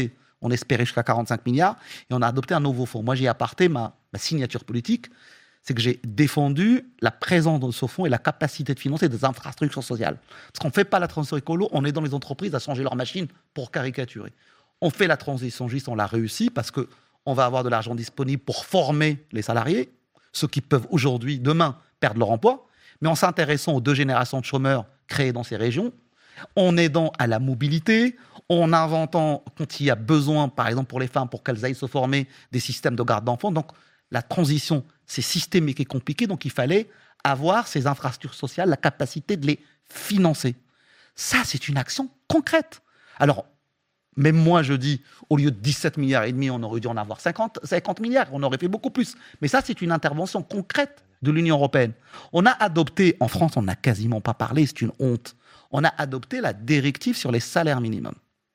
on espérait jusqu'à 45 milliards. Et on a adopté un nouveau fonds. Moi, j'ai apporté ma signature politique. C'est que j'ai défendu la présence de ce fonds et la capacité de financer des infrastructures sociales. Parce qu'on ne fait pas la transition écolo, on est dans les entreprises à changer leurs machines pour caricaturer. On fait la transition juste, on l'a réussi parce qu'on va avoir de l'argent disponible pour former les salariés, ceux qui peuvent aujourd'hui, demain, perdre leur emploi. Mais en s'intéressant aux 2 générations de chômeurs créées dans ces régions, en aidant à la mobilité, en inventant, quand il y a besoin, par exemple pour les femmes, pour qu'elles aillent se former, des systèmes de garde d'enfants. Donc, la transition, c'est systémique et compliqué, donc il fallait avoir ces infrastructures sociales, la capacité de les financer. Ça, c'est une action concrète. Alors, même moi, je dis, au lieu de 17 milliards et demi, on aurait dû en avoir 50 milliards, on aurait fait beaucoup plus. Mais ça, c'est une intervention concrète de l'Union européenne. On a adopté, en France, on n'a quasiment pas parlé, c'est une honte. On a adopté la directive sur les salaires minimums,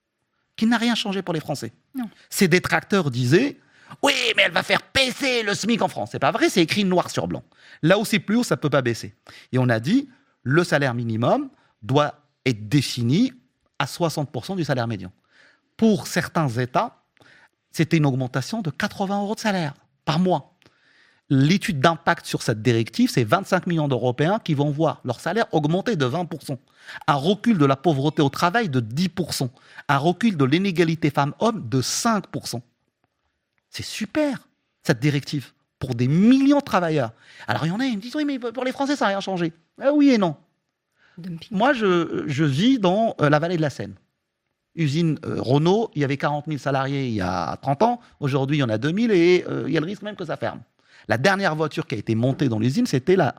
qui n'a rien changé pour les Français. Non. Ces détracteurs disaient « Oui, mais elle va faire baisser le SMIC en France ». C'est pas vrai, c'est écrit noir sur blanc. Là où c'est plus haut, ça ne peut pas baisser. Et on a dit « Le salaire minimum doit être défini à 60% du salaire médian ». Pour certains États, c'était une augmentation de 80 € de salaire par mois. L'étude d'impact sur cette directive, c'est 25 millions d'Européens qui vont voir leur salaire augmenter de 20%. Un recul de la pauvreté au travail de 10%. Un recul de l'inégalité femmes-hommes de 5%. C'est super, cette directive, pour des millions de travailleurs. Alors, il y en a qui me disent « Oui, mais pour les Français, ça n'a rien changé. » Oui et non. Dumping. Moi, je vis dans la vallée de la Seine. Usine Renault, il y avait 40 000 salariés il y a 30 ans. Aujourd'hui, il y en a 2 000 et il y a le risque même que ça ferme. La dernière voiture qui a été montée dans l'usine, c'était la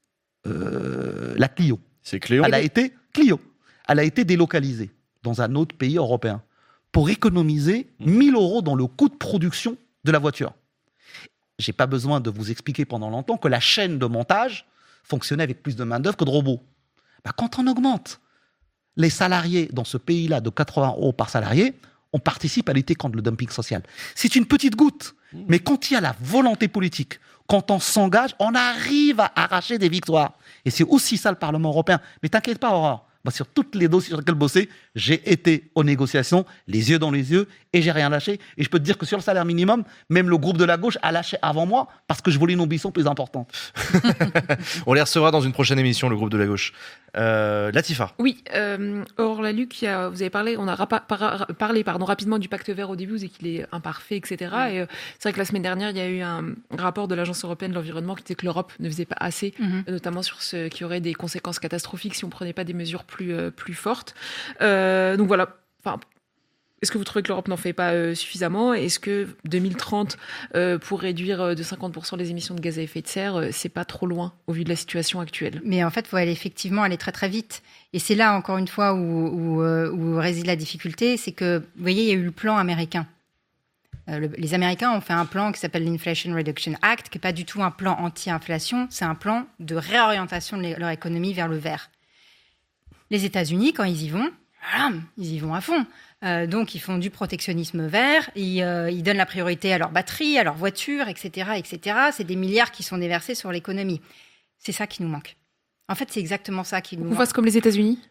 Clio. C'est Clio. Elle a été Clio. Elle a été délocalisée dans un autre pays européen pour économiser 1 000 € dans le coût de production de la voiture. J'ai pas besoin de vous expliquer pendant longtemps que la chaîne de montage fonctionnait avec plus de main-d'œuvre que de robots. Quand on augmente les salariés dans ce pays-là de 80 € par salarié, on participe à lutter contre le dumping social. C'est une petite goutte, mais quand il y a la volonté politique, quand on s'engage, on arrive à arracher des victoires. Et c'est aussi ça le Parlement européen. Mais t'inquiète pas, Aurore. Moi, sur tous les dossiers sur lesquels je bossais, j'ai été aux négociations, les yeux dans les yeux, et j'ai rien lâché. Et je peux te dire que sur le salaire minimum, même le groupe de la gauche a lâché avant moi, parce que je voulais une ambition plus importante. On les recevra dans une prochaine émission, le groupe de la gauche. Latifa. Oui, Aurore Lalucq, vous avez parlé, on a parlé rapidement du pacte vert au début, vous dites qu'il est imparfait, etc. Et c'est vrai que la semaine dernière, il y a eu un rapport de l'Agence européenne de l'environnement qui disait que l'Europe ne faisait pas assez, notamment sur ce qui aurait des conséquences catastrophiques si on ne prenait pas des mesures plus fortes. Donc voilà, est-ce que vous trouvez que l'Europe n'en fait pas suffisamment? Est-ce que 2030, pour réduire de 50% les émissions de gaz à effet de serre, c'est pas trop loin au vu de la situation actuelle? Mais en fait, il faut effectivement aller très très vite. Et c'est là, encore une fois, où réside la difficulté. C'est que, vous voyez, il y a eu le plan américain. Les Américains ont fait un plan qui s'appelle l'Inflation Reduction Act, qui n'est pas du tout un plan anti-inflation, c'est un plan de réorientation de leur économie vers le vert. Les États-Unis, quand ils y vont, voilà, ils y vont à fond. Donc, ils font du protectionnisme vert, ils donnent la priorité à leurs batteries, à leurs voitures, etc., etc. C'est des milliards qui sont déversés sur l'économie. C'est ça qui nous manque. En fait, c'est exactement ça qui nous manque. On fasse comme les États-Unis.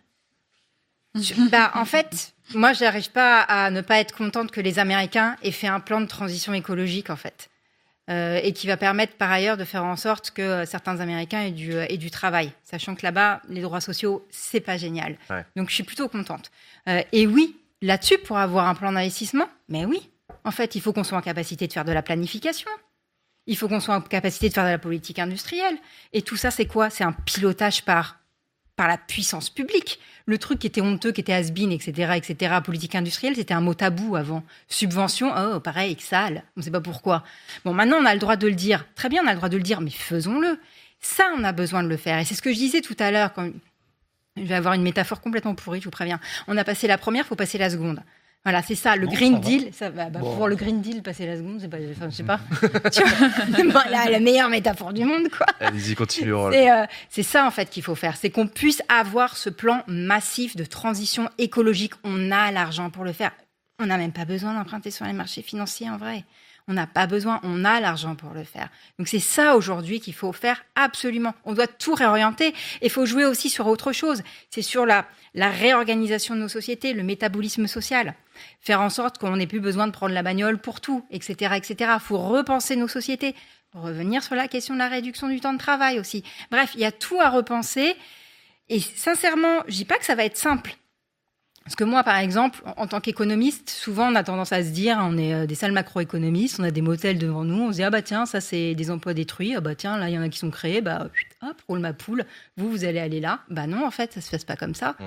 En fait, moi, je n'arrive pas à ne pas être contente que les Américains aient fait un plan de transition écologique, en fait. Et qui va permettre, par ailleurs, de faire en sorte que certains Américains aient du travail. Sachant que là-bas, les droits sociaux, c'est pas génial. Ouais. Donc, je suis plutôt contente. Et oui, là-dessus, pour avoir un plan d'investissement, mais oui, en fait, il faut qu'on soit en capacité de faire de la planification. Il faut qu'on soit en capacité de faire de la politique industrielle. Et tout ça, c'est quoi ? C'est un pilotage par la puissance publique. Le truc qui était honteux, qui était has-been, etc., politique industrielle, c'était un mot tabou avant. Subvention, oh, pareil, sale, on ne sait pas pourquoi. Bon, maintenant, on a le droit de le dire. Très bien, on a le droit de le dire, mais faisons-le. Ça, on a besoin de le faire. Et c'est ce que je disais tout à l'heure, quand je vais avoir une métaphore complètement pourrie, je vous préviens. On a passé la première, il faut passer la seconde. Voilà, c'est ça, le Green Deal. Ça, pour le Green Deal, passer la seconde, c'est pas, je sais pas. Tu vois, la meilleure métaphore du monde, quoi. Allez-y, continue. C'est ça, en fait, qu'il faut faire. C'est qu'on puisse avoir ce plan massif de transition écologique. On a l'argent pour le faire. On n'a même pas besoin d'emprunter sur les marchés financiers, en vrai. On n'a pas besoin, on a l'argent pour le faire. Donc c'est ça aujourd'hui qu'il faut faire absolument. On doit tout réorienter et il faut jouer aussi sur autre chose. C'est sur la réorganisation de nos sociétés, le métabolisme social. Faire en sorte qu'on n'ait plus besoin de prendre la bagnole pour tout, etc., etc. Il faut repenser nos sociétés. Revenir sur la question de la réduction du temps de travail aussi. Bref, il y a tout à repenser. Et sincèrement, je dis pas que ça va être simple. Parce que moi, par exemple, en tant qu'économiste, souvent, on a tendance à se dire, on est des sales macroéconomistes, on a des modèles devant nous, on se dit, ah bah tiens, ça c'est des emplois détruits, ah bah tiens, là, il y en a qui sont créés, bah hop, roule ma poule, vous allez aller là. Bah non, en fait, ça se passe pas comme ça.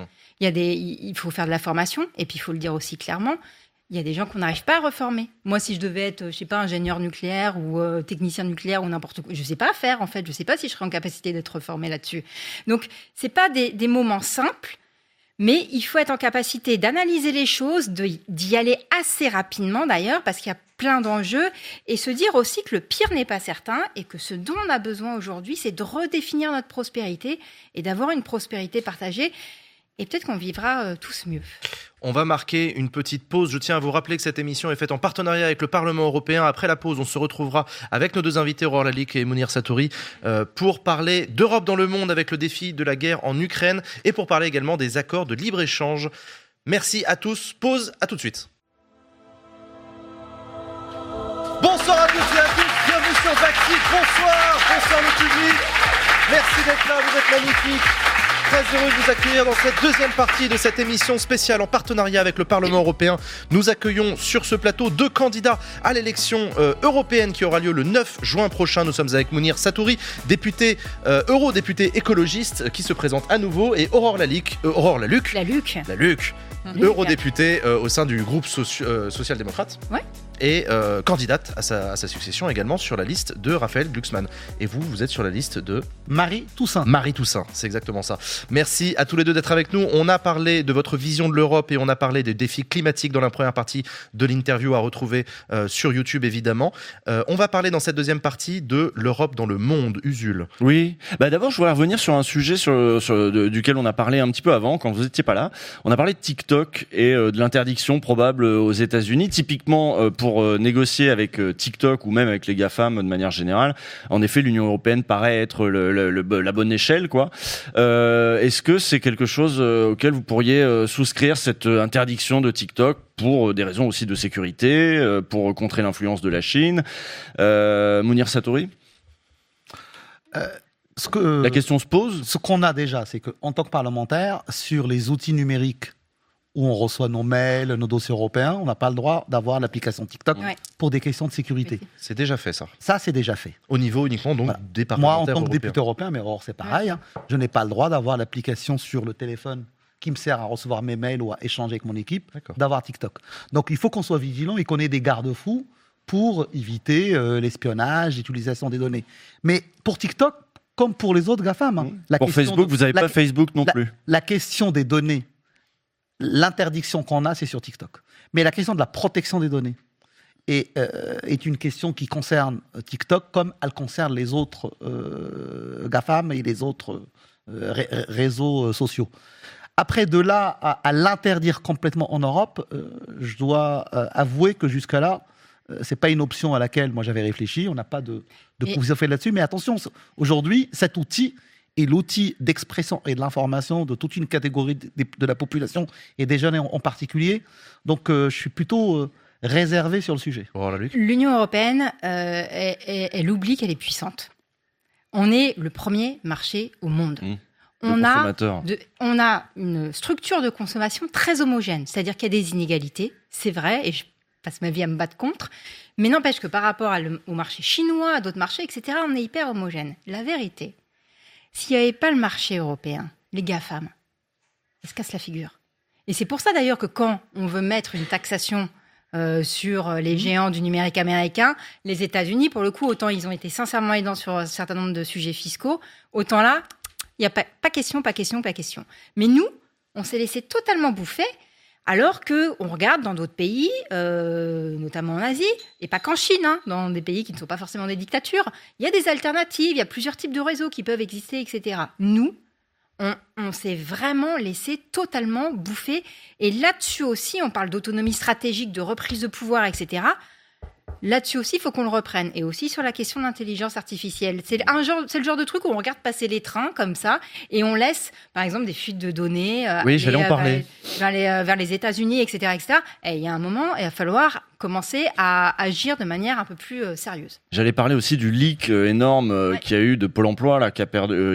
Il faut faire de la formation, et puis il faut le dire aussi clairement, il y a des gens qu'on n'arrive pas à reformer. Moi, si je devais être, je sais pas, ingénieur nucléaire ou technicien nucléaire ou n'importe quoi, je sais pas faire, en fait, je sais pas si je serais en capacité d'être reformé là-dessus. Donc, c'est pas des moments simples, mais il faut être en capacité d'analyser les choses, d'y aller assez rapidement d'ailleurs, parce qu'il y a plein d'enjeux, et se dire aussi que le pire n'est pas certain, et que ce dont on a besoin aujourd'hui, c'est de redéfinir notre prospérité, et d'avoir une prospérité partagée, et peut-être qu'on vivra tous mieux. On va marquer une petite pause. Je tiens à vous rappeler que cette émission est faite en partenariat avec le Parlement européen. Après la pause, on se retrouvera avec nos deux invités, Aurore Lalique et Mounir Satouri, pour parler d'Europe dans le monde avec le défi de la guerre en Ukraine et pour parler également des accords de libre-échange. Merci à tous. Pause, à tout de suite. Bonsoir à tous et à toutes. Bienvenue sur Backseat. Bonsoir le public. Merci d'être là, vous êtes magnifiques. Très heureux de vous accueillir dans cette deuxième partie de cette émission spéciale en partenariat avec le Parlement européen. Nous accueillons sur ce plateau deux candidats à l'élection européenne qui aura lieu le 9 juin prochain. Nous sommes avec Mounir Satouri, député eurodéputé écologiste qui se présente à nouveau, et Aurore Lalique, eurodéputée au sein du groupe social-démocrate. Ouais. Et candidate à sa succession également sur la liste de Raphaël Glucksmann. Et vous êtes sur la liste de Marie Toussaint. Marie Toussaint, c'est exactement ça. Merci à tous les deux d'être avec nous. On a parlé de votre vision de l'Europe et on a parlé des défis climatiques dans la première partie de l'interview à retrouver sur YouTube évidemment. On va parler dans cette deuxième partie de l'Europe dans le monde, Usul. Oui, d'abord je voudrais revenir sur un sujet duquel on a parlé un petit peu avant quand vous n'étiez pas là. On a parlé de TikTok et de l'interdiction probable aux États-Unis, typiquement pour négocier avec TikTok ou même avec les GAFAM de manière générale. En effet, l'Union européenne paraît être la bonne échelle, quoi. Est-ce que c'est quelque chose auquel vous pourriez souscrire, cette interdiction de TikTok, pour des raisons aussi de sécurité, pour contrer l'influence de la Chine? Mounir Satouri? La question se pose. Ce qu'on a déjà, c'est qu'en tant que parlementaire, sur les outils numériques où on reçoit nos mails, nos dossiers européens, on n'a pas le droit d'avoir l'application TikTok pour des questions de sécurité. C'est déjà fait, ça. Ça, c'est déjà fait. Au niveau uniquement donc des parlementaires européens. Moi, en tant que député européen, mais Aurore, c'est pareil, je n'ai pas le droit d'avoir l'application sur le téléphone qui me sert à recevoir mes mails ou à échanger avec mon équipe, d'avoir TikTok. Donc, il faut qu'on soit vigilant et qu'on ait des garde-fous pour éviter l'espionnage, l'utilisation des données. Mais pour TikTok, comme pour les autres GAFAM... Pour Facebook, vous n'avez pas Facebook non plus. La question des données, l'interdiction qu'on a, c'est sur TikTok. Mais la question de la protection des données est une question qui concerne TikTok comme elle concerne les autres GAFAM et les autres réseaux sociaux. Après, de là à l'interdire complètement en Europe, je dois avouer que jusqu'à là, c'est pas une option à laquelle moi j'avais réfléchi. On n'a pas de position faite là-dessus. Mais attention, aujourd'hui, cet outil est l'outil d'expression et de l'information de toute une catégorie de la population et des jeunes en particulier. Donc, je suis plutôt réservé sur le sujet. L'Union européenne, elle oublie qu'elle est puissante. On est le premier marché au monde. On a une structure de consommation très homogène, c'est-à-dire qu'il y a des inégalités, c'est vrai, et je passe ma vie à me battre contre, mais n'empêche que par rapport au marché chinois, à d'autres marchés, etc., on est hyper homogène. La vérité, s'il n'y avait pas le marché européen, les GAFAM, ils se cassent la figure. Et c'est pour ça d'ailleurs que quand on veut mettre une taxation sur les géants du numérique américain, les États-Unis, pour le coup, autant ils ont été sincèrement aidants sur un certain nombre de sujets fiscaux, autant là, il n'y a pas question. Mais nous, on s'est laissé totalement bouffer, alors qu'on regarde dans d'autres pays, notamment en Asie, et pas qu'en Chine, dans des pays qui ne sont pas forcément des dictatures, il y a des alternatives, il y a plusieurs types de réseaux qui peuvent exister, etc. Nous, on s'est vraiment laissé totalement bouffer. Et là-dessus aussi, on parle d'autonomie stratégique, de reprise de pouvoir, etc. Là-dessus aussi, il faut qu'on le reprenne. Et aussi sur la question de l'intelligence artificielle. C'est le genre de truc où on regarde passer les trains comme ça et on laisse, par exemple, des fuites de données j'allais en parler. Vers les États-Unis, etc., etc. Et il y a un moment, il va falloir commencer à agir de manière un peu plus sérieuse. J'allais parler aussi du leak énorme qu'il y a eu de Pôle emploi, là, qui a perdu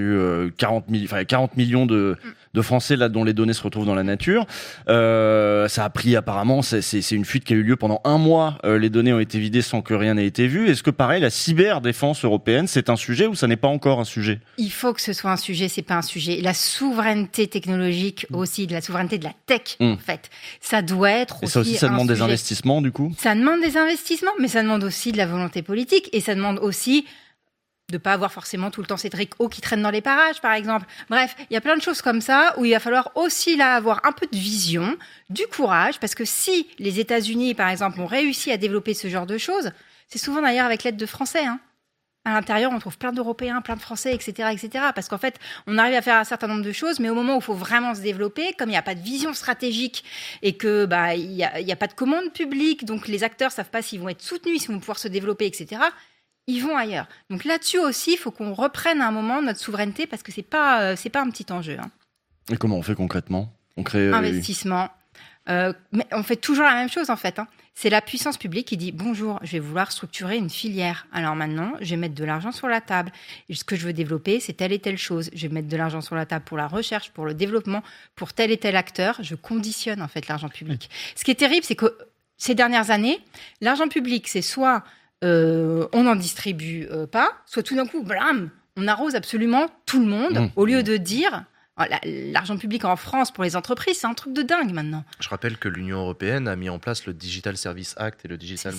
40 millions de Français là, dont les données se retrouvent dans la nature. Ça a pris apparemment, c'est une fuite qui a eu lieu pendant 1 mois. Les données ont été vidées sans que rien n'ait été vu. Est-ce que pareil, la cyberdéfense européenne, c'est un sujet ou ça n'est pas encore un sujet ? Il faut que ce soit un sujet, c'est pas un sujet. La souveraineté technologique aussi, de la souveraineté de la tech, en fait. Ça doit être aussi. Et ça aussi, ça demande des investissements, du coup ? Ça demande des investissements, mais ça demande aussi de la volonté politique et ça demande aussi de pas avoir forcément tout le temps Cédric O qui traîne dans les parages, par exemple. Bref, il y a plein de choses comme ça où il va falloir aussi là avoir un peu de vision, du courage, parce que si les États-Unis, par exemple, ont réussi à développer ce genre de choses, c'est souvent d'ailleurs avec l'aide de Français. À l'intérieur, on trouve plein d'Européens, plein de Français, etc., etc. Parce qu'en fait, on arrive à faire un certain nombre de choses, mais au moment où il faut vraiment se développer, comme il n'y a pas de vision stratégique et que il y a pas de commande publique, donc les acteurs savent pas s'ils vont être soutenus, s'ils vont pouvoir se développer, etc. Ils vont ailleurs. Donc là-dessus aussi, il faut qu'on reprenne à un moment notre souveraineté parce que c'est pas un petit enjeu. Et comment on fait concrètement ? On crée investissement. Mais on fait toujours la même chose en fait. C'est la puissance publique qui dit bonjour, je vais vouloir structurer une filière. Alors maintenant, je vais mettre de l'argent sur la table. Et ce que je veux développer, c'est telle et telle chose. Je vais mettre de l'argent sur la table pour la recherche, pour le développement, pour tel et tel acteur. Je conditionne en fait l'argent public. Ce qui est terrible, c'est que ces dernières années, l'argent public, c'est soit on n'en distribue pas, soit tout d'un coup, blam, on arrose absolument tout le monde, au lieu de dire... L'argent public en France pour les entreprises, c'est un truc de dingue maintenant. Je rappelle que l'Union européenne a mis en place le Digital Service Act et le Digital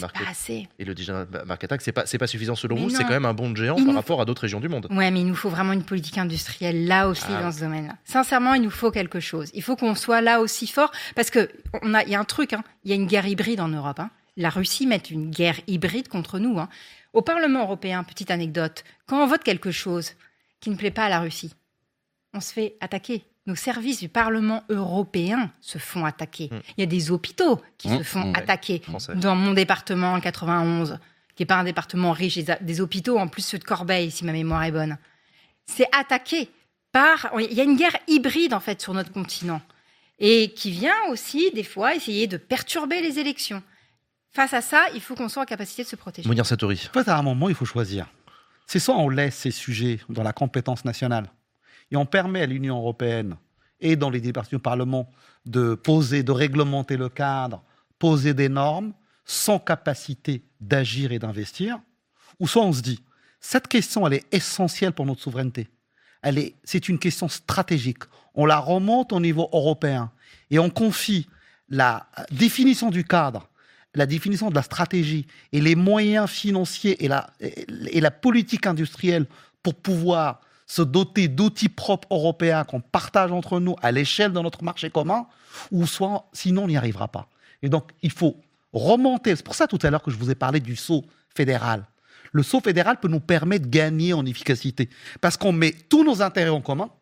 Market Act. C'est pas suffisant selon vous, c'est quand même un bond de géant par rapport à d'autres régions du monde. Ouais, mais il nous faut vraiment une politique industrielle là aussi dans ce domaine-là. Sincèrement, il nous faut quelque chose. Il faut qu'on soit là aussi fort parce que il y a un truc, il y a une guerre hybride en Europe. La Russie met une guerre hybride contre nous. Au Parlement européen, petite anecdote, quand on vote quelque chose qui ne plaît pas à la Russie, on se fait attaquer. Nos services du Parlement européen se font attaquer. Il y a des hôpitaux qui se font attaquer. Dans mon département, 91, qui n'est pas un département riche, des hôpitaux, en plus ceux de Corbeil, si ma mémoire est bonne. C'est attaqué par... Il y a une guerre hybride, en fait, sur notre continent. Et qui vient aussi, des fois, essayer de perturber les élections. Face à ça, il faut qu'on soit en capacité de se protéger. Mounir Satouri. En fait, à un moment, il faut choisir. C'est soit on laisse ces sujets dans la compétence nationale, et on permet à l'Union européenne et dans les départements du Parlement de réglementer le cadre, poser des normes sans capacité d'agir et d'investir. Ou soit on se dit, cette question, elle est essentielle pour notre souveraineté. C'est une question stratégique. On la remonte au niveau européen et on confie la définition du cadre, la définition de la stratégie et les moyens financiers et la politique industrielle pour pouvoir se doter d'outils propres européens qu'on partage entre nous à l'échelle de notre marché commun, ou soit, sinon on n'y arrivera pas. Et donc, il faut remonter. C'est pour ça tout à l'heure que je vous ai parlé du saut fédéral. Le saut fédéral peut nous permettre de gagner en efficacité, parce qu'on met tous nos intérêts en commun,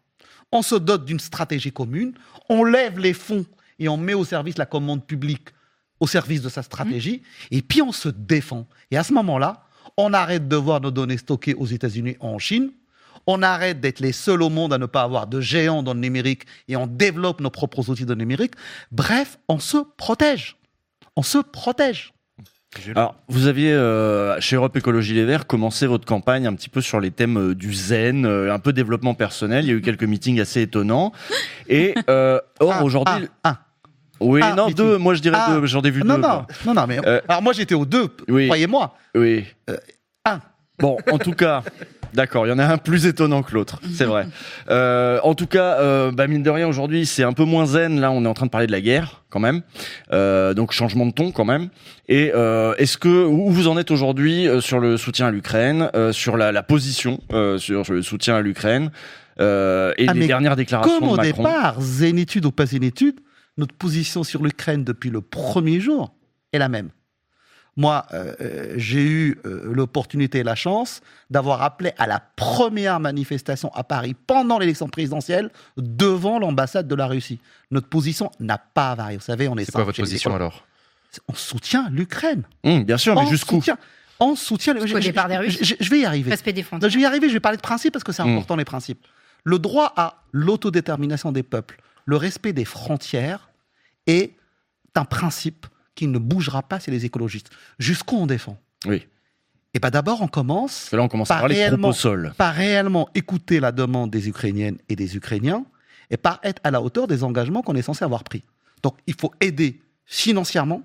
on se dote d'une stratégie commune, on lève les fonds et on met au service la commande publique, au service de sa stratégie, et puis on se défend. Et à ce moment-là, on arrête de voir nos données stockées aux États-Unis ou en Chine, on arrête d'être les seuls au monde à ne pas avoir de géants dans le numérique et on développe nos propres outils de numérique. Bref, on se protège. On se protège. Alors, vous aviez, chez Europe Écologie Les Verts, commencé votre campagne un petit peu sur les thèmes du zen, un peu développement personnel. Il y a eu quelques meetings assez étonnants. Et aujourd'hui... Oui, non, meeting. 2, moi je dirais 2, j'en ai vu 2. Non, mais alors moi j'étais aux 2, croyez-moi. Oui. 1. Bon, en tout cas... D'accord, il y en a un plus étonnant que l'autre, c'est vrai. En tout cas, mine de rien, aujourd'hui, c'est un peu moins zen. Là, on est en train de parler de la guerre, quand même. Donc, changement de ton, quand même. Et où vous en êtes aujourd'hui sur le soutien à l'Ukraine, sur la position sur le soutien à l'Ukraine les dernières déclarations de Macron. Comme au départ, zénitude ou pas zénitude, notre position sur l'Ukraine depuis le premier jour est la même. Moi, j'ai eu l'opportunité et la chance d'avoir appelé à la première manifestation à Paris pendant l'élection présidentielle devant l'ambassade de la Russie. Notre position n'a pas varié. Vous savez, on est... C'est quoi votre position alors ? On soutient l'Ukraine. Bien sûr, mais jusqu'où ? On soutient... Jusqu'au départ des Russes. Je vais y arriver. Respect des frontières. Je vais y arriver, je vais parler de principes parce que c'est important les principes. Le droit à l'autodétermination des peuples, le respect des frontières est un principe qui ne bougera pas, c'est les écologistes. Jusqu'où on défend ? Oui. Et bien d'abord, on commence, là, on commence à parler de troupes au sol. Par réellement écouter la demande des Ukrainiennes et des Ukrainiens et par être à la hauteur des engagements qu'on est censé avoir pris. Donc, il faut aider financièrement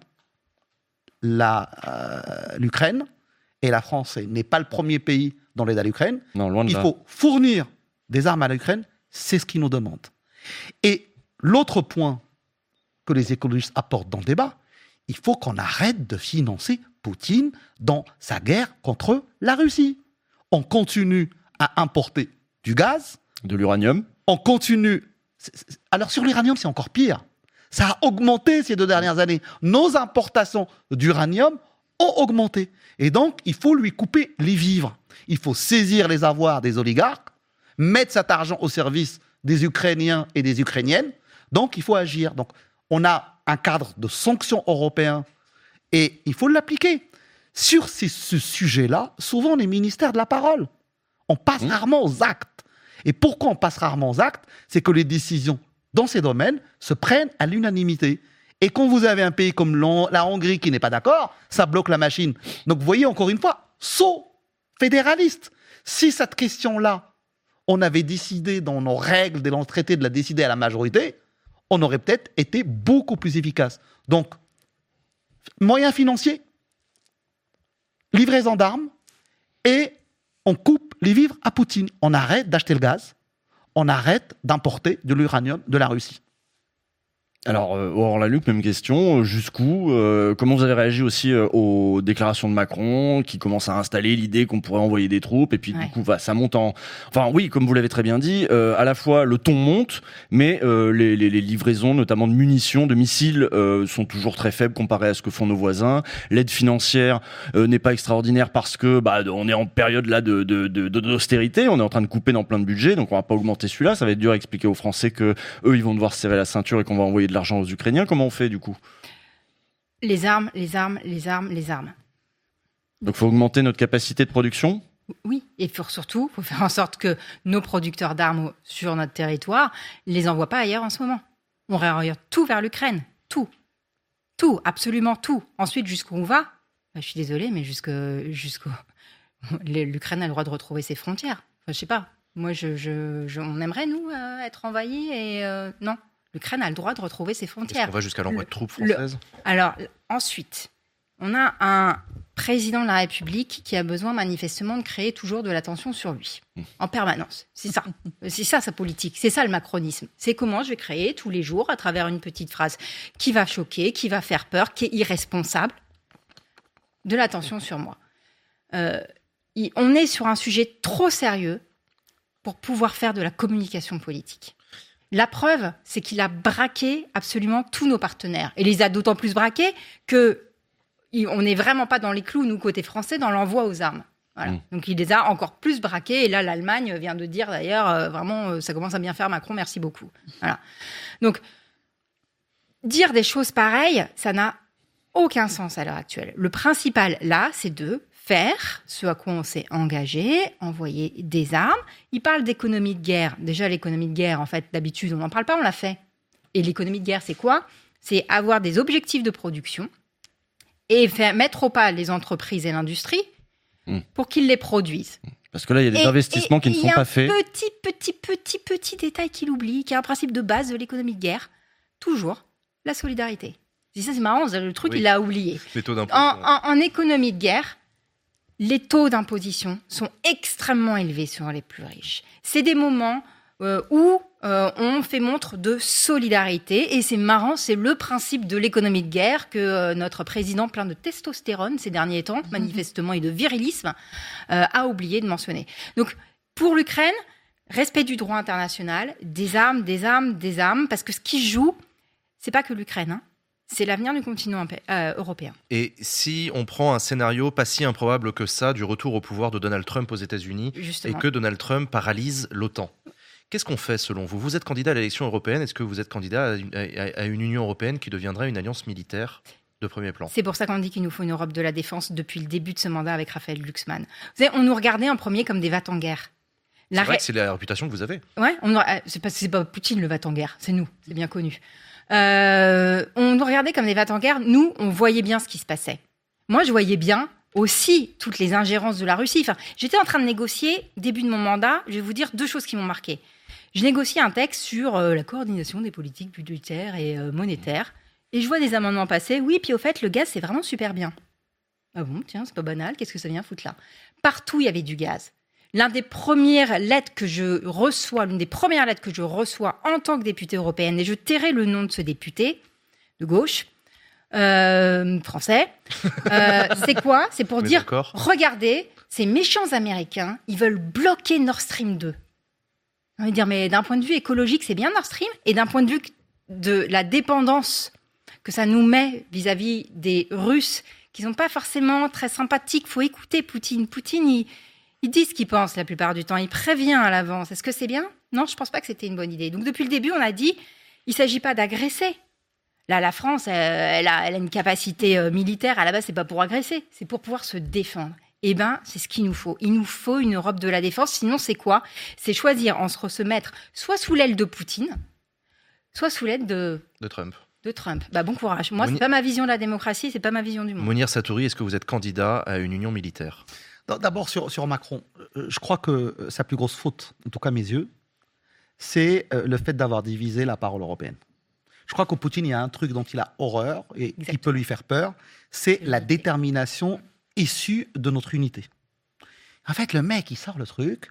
l'Ukraine, et la France n'est pas le premier pays dans l'aide à l'Ukraine. Non, loin de là. Il faut fournir des armes à l'Ukraine, c'est ce qu'ils nous demandent. Et l'autre point que les écologistes apportent dans le débat, il faut qu'on arrête de financer Poutine dans sa guerre contre la Russie. On continue à importer du gaz. De l'uranium. On continue... Alors sur l'uranium, c'est encore pire. Ça a augmenté ces 2 dernières années. Nos importations d'uranium ont augmenté. Et donc, il faut lui couper les vivres. Il faut saisir les avoirs des oligarques, mettre cet argent au service des Ukrainiens et des Ukrainiennes. Donc, il faut agir. Donc, on a un cadre de sanctions européen et il faut l'appliquer. Sur ce sujet-là, souvent, les ministères de la parole. On passe rarement aux actes. Et pourquoi on passe rarement aux actes ? C'est que les décisions dans ces domaines se prennent à l'unanimité. Et quand vous avez un pays comme la Hongrie qui n'est pas d'accord, ça bloque la machine. Donc vous voyez, encore une fois, saut fédéraliste. Si cette question-là, on avait décidé dans nos règles, dans le traité de la décider à la majorité, on aurait peut-être été beaucoup plus efficace. Donc, moyens financiers, livraison d'armes, et on coupe les vivres à Poutine. On arrête d'acheter le gaz, on arrête d'importer de l'uranium de la Russie. Alors, Aurore Lalucq, même question. Jusqu'où comment vous avez réagi aussi aux déclarations de Macron, qui commence à installer l'idée qu'on pourrait envoyer des troupes, et puis du coup, ça monte en... Enfin, oui, comme vous l'avez très bien dit, à la fois le ton monte, mais les livraisons, notamment de munitions, de missiles, sont toujours très faibles comparées à ce que font nos voisins. L'aide financière n'est pas extraordinaire parce que on est en période là d'austérité, on est en train de couper dans plein de budgets, donc on va pas augmenter celui-là. Ça va être dur à expliquer aux Français que eux, ils vont devoir se serrer la ceinture et qu'on va envoyer de l'argent aux Ukrainiens. Comment on fait du coup ? Les armes. Donc il faut augmenter notre capacité de production ? Oui, et surtout, il faut faire en sorte que nos producteurs d'armes sur notre territoire ne les envoient pas ailleurs en ce moment. On réoriente tout vers l'Ukraine. Tout, absolument tout. Ensuite, jusqu'où on va ? Je suis désolée, mais jusqu'au... L'Ukraine a le droit de retrouver ses frontières. Enfin, je sais pas. Moi, on aimerait, nous, être envahis et non. L'Ukraine a le droit de retrouver ses frontières. Est-ce qu'on va jusqu'à l'envoi de troupes françaises ? Alors, ensuite, on a un président de la République qui a besoin manifestement de créer toujours de l'attention sur lui, en permanence. C'est ça sa politique, c'est ça le macronisme. C'est comment je vais créer tous les jours, à travers une petite phrase qui va choquer, qui va faire peur, qui est irresponsable, de l'attention sur moi. On est sur un sujet trop sérieux pour pouvoir faire de la communication politique. La preuve, c'est qu'il a braqué absolument tous nos partenaires. Et les a d'autant plus braqués qu'on n'est vraiment pas dans les clous, nous, côté français, dans l'envoi aux armes. Voilà. Donc il les a encore plus braqués. Et là, l'Allemagne vient de dire d'ailleurs, vraiment, ça commence à bien faire Macron, merci beaucoup. Voilà. Donc, dire des choses pareilles, ça n'a aucun sens à l'heure actuelle. Le principal, là, c'est de faire ce à quoi on s'est engagé, envoyer des armes. Il parle d'économie de guerre. Déjà, l'économie de guerre, en fait, d'habitude, on n'en parle pas, on l'a fait. Et l'économie de guerre, c'est quoi ? C'est avoir des objectifs de production et mettre au pas les entreprises et l'industrie pour qu'ils les produisent. Parce que là, il y a des investissements qui ne sont pas faits. Petit détail qu'il oublie, qui est un principe de base de l'économie de guerre, toujours la solidarité. Et ça, c'est marrant, le truc, il l'a oublié. Les taux d'impôt. En économie de guerre, les taux d'imposition sont extrêmement élevés sur les plus riches. C'est des moments où on fait montre de solidarité. Et c'est marrant, c'est le principe de l'économie de guerre que notre président, plein de testostérone ces derniers temps, manifestement, et de virilisme, a oublié de mentionner. Donc, pour l'Ukraine, respect du droit international, des armes, parce que ce qui joue, c'est pas que l'Ukraine, hein. C'est l'avenir du continent européen. Et si on prend un scénario pas si improbable que ça, du retour au pouvoir de Donald Trump aux États-Unis, Justement. et que Donald Trump paralyse l'OTAN, qu'est-ce qu'on fait selon vous ? Vous êtes candidat à l'élection européenne, est-ce que vous êtes candidat à une Union européenne qui deviendrait une alliance militaire de premier plan ? C'est pour ça qu'on dit qu'il nous faut une Europe de la défense depuis le début de ce mandat avec Raphaël Glucksmann. Vous savez, on nous regardait en premier comme des va-t-en-guerre. C'est vrai que c'est la réputation que vous avez. Ouais, c'est pas Poutine le va-t-en-guerre, c'est nous, c'est bien connu. On nous regardait comme des va-t-en-guerre. Nous, on voyait bien ce qui se passait. Moi, je voyais bien aussi toutes les ingérences de la Russie. Enfin, j'étais en train de négocier, début de mon mandat, je vais vous dire 2 choses qui m'ont marqué. Je négociais un texte sur la coordination des politiques budgétaires et monétaires. Et je vois des amendements passer. Oui, puis au fait, le gaz, c'est vraiment super bien. Ah bon, tiens, c'est pas banal. Qu'est-ce que ça vient foutre là ? Partout, il y avait du gaz. L'une des premières lettres que je reçois en tant que députée européenne, et je tairai le nom de ce député de gauche, français, c'est quoi ? C'est pour dire, regardez, ces méchants Américains, ils veulent bloquer Nord Stream 2. On va dire, mais d'un point de vue écologique, c'est bien Nord Stream, et d'un point de vue de la dépendance que ça nous met vis-à-vis des Russes, qui sont pas forcément très sympathiques. Faut écouter Poutine. Poutine, il dit ce qu'il pense la plupart du temps. Il prévient à l'avance. Est-ce que c'est bien ? Non, je pense pas que c'était une bonne idée. Donc depuis le début, on a dit, il s'agit pas d'agresser. Là, la France, elle a une capacité militaire. À la base, c'est pas pour agresser, c'est pour pouvoir se défendre. Eh ben, c'est ce qu'il nous faut. Il nous faut une Europe de la défense. Sinon, c'est quoi ? C'est choisir en se mettre soit sous l'aile de Poutine, soit sous l'aile de Trump. De Trump. Bah, bon courage. Moi, c'est pas ma vision de la démocratie, c'est pas ma vision du monde. Mounir Satouri, est-ce que vous êtes candidat à une union militaire ? D'abord, sur Macron, je crois que sa plus grosse faute, en tout cas à mes yeux, c'est le fait d'avoir divisé la parole européenne. Je crois qu'au Poutine, il y a un truc dont il a horreur et qui peut lui faire peur, c'est la détermination issue de notre unité. En fait, le mec, il sort le truc,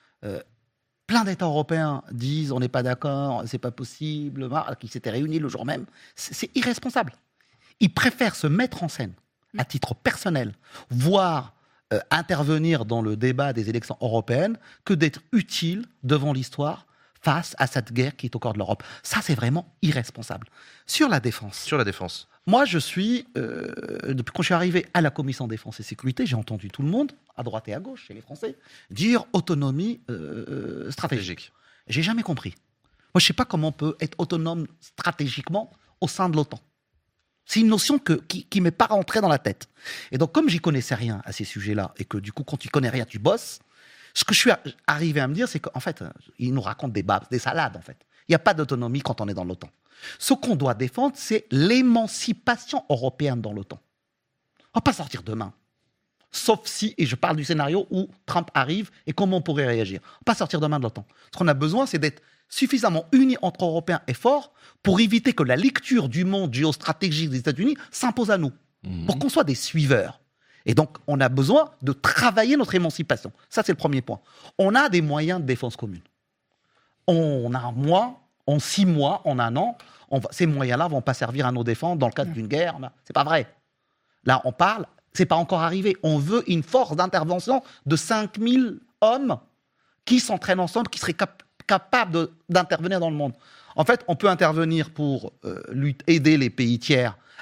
plein d'États européens disent on n'est pas d'accord, c'est pas possible, qui s'étaient réunis le jour même. C'est irresponsable. Il préfère se mettre en scène à titre personnel, voire intervenir dans le débat des élections européennes, que d'être utile devant l'histoire face à cette guerre qui est au cœur de l'Europe. Ça, c'est vraiment irresponsable. Sur la défense. Moi, je suis, depuis quand je suis arrivé à la Commission Défense et Sécurité, j'ai entendu tout le monde, à droite et à gauche, chez les Français, dire autonomie stratégique. J'ai jamais compris. Moi, je ne sais pas comment on peut être autonome stratégiquement au sein de l'OTAN. C'est une notion qui ne m'est pas rentrée dans la tête. Et donc, comme j'y connaissais rien à ces sujets-là, et que du coup, quand tu connais rien, tu bosses, ce que je suis arrivé à me dire, c'est qu'en fait, ils nous racontent des salades, en fait. Il n'y a pas d'autonomie quand on est dans l'OTAN. Ce qu'on doit défendre, c'est l'émancipation européenne dans l'OTAN. On ne va pas sortir demain. Sauf si, et je parle du scénario où Trump arrive et comment on pourrait réagir. On ne va pas sortir demain de l'OTAN. Ce qu'on a besoin, c'est d'être suffisamment unis entre Européens et forts pour éviter que la lecture du monde géostratégique des États-Unis s'impose à nous, pour qu'on soit des suiveurs. Et donc, on a besoin de travailler notre émancipation. Ça, c'est le premier point. On a des moyens de défense commune. On a un mois, en 6 mois, en 1 an, ces moyens-là ne vont pas servir à nos défenses dans le cadre d'une guerre. C'est pas vrai. Là, on parle, c'est pas encore arrivé. On veut une force d'intervention de 5000 hommes qui s'entraînent ensemble, qui seraient capables d'intervenir dans le monde. En fait, on peut intervenir pour aider les pays tiers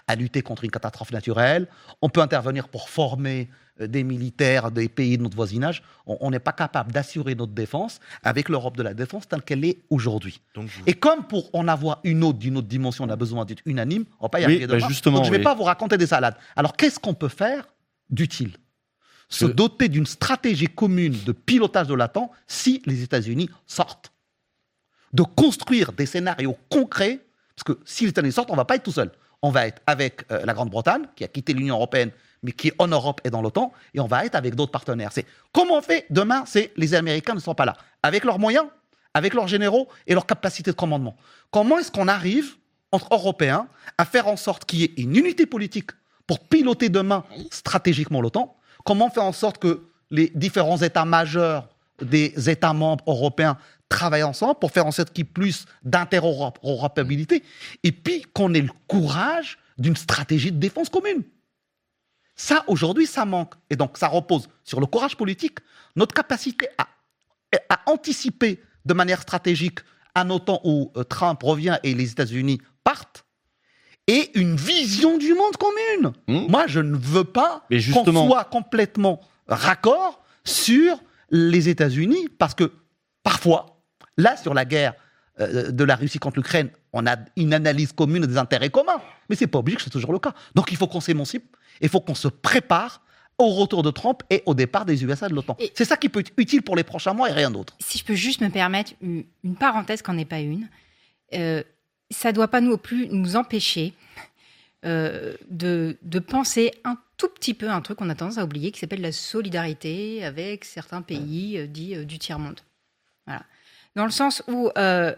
à lutter contre une catastrophe naturelle. On peut intervenir pour former des militaires des pays de notre voisinage. On n'est pas capable d'assurer notre défense avec l'Europe de la défense telle qu'elle est aujourd'hui. Et comme pour en avoir une autre d'une autre dimension, on a besoin d'être unanime, on ne va pas y arriver demain. Donc je ne vais pas vous raconter des salades. Alors qu'est-ce qu'on peut faire d'utile ? Se doter d'une stratégie commune de pilotage de l'OTAN si les États-Unis sortent. De construire des scénarios concrets, parce que si les États-Unis sortent, on ne va pas être tout seul. On va être avec la Grande-Bretagne, qui a quitté l'Union européenne, mais qui en Europe et dans l'OTAN, et on va être avec d'autres partenaires. C'est comment on fait demain, c'est les Américains ne sont pas là. Avec leurs moyens, avec leurs généraux et leur capacité de commandement. Comment est-ce qu'on arrive, entre Européens, à faire en sorte qu'il y ait une unité politique pour piloter demain stratégiquement l'OTAN ? Comment on fait en sorte que les différents États majeurs des États membres européens travaillent ensemble pour faire en sorte qu'il y ait plus d'interopérabilité et puis qu'on ait le courage d'une stratégie de défense commune. Ça, aujourd'hui, ça manque. Et donc, ça repose sur le courage politique, notre capacité à anticiper de manière stratégique un autant où Trump revient et les États-Unis partent, et une vision du monde commune. Moi, je ne veux pas qu'on soit complètement raccord sur les États-Unis, parce que parfois, là, sur la guerre de la Russie contre l'Ukraine, on a une analyse commune des intérêts communs. Mais ce n'est pas obligé que c'est toujours le cas. Donc, il faut qu'on s'émancipe, il faut qu'on se prépare au retour de Trump et au départ des USA de l'OTAN. C'est ça qui peut être utile pour les prochains mois et rien d'autre. Si je peux juste me permettre une parenthèse qu'en n'est pas une, ça ne doit pas non plus nous empêcher de penser un tout petit peu à un truc qu'on a tendance à oublier qui s'appelle la solidarité avec certains pays dits du tiers-monde. Voilà. Dans le sens où, à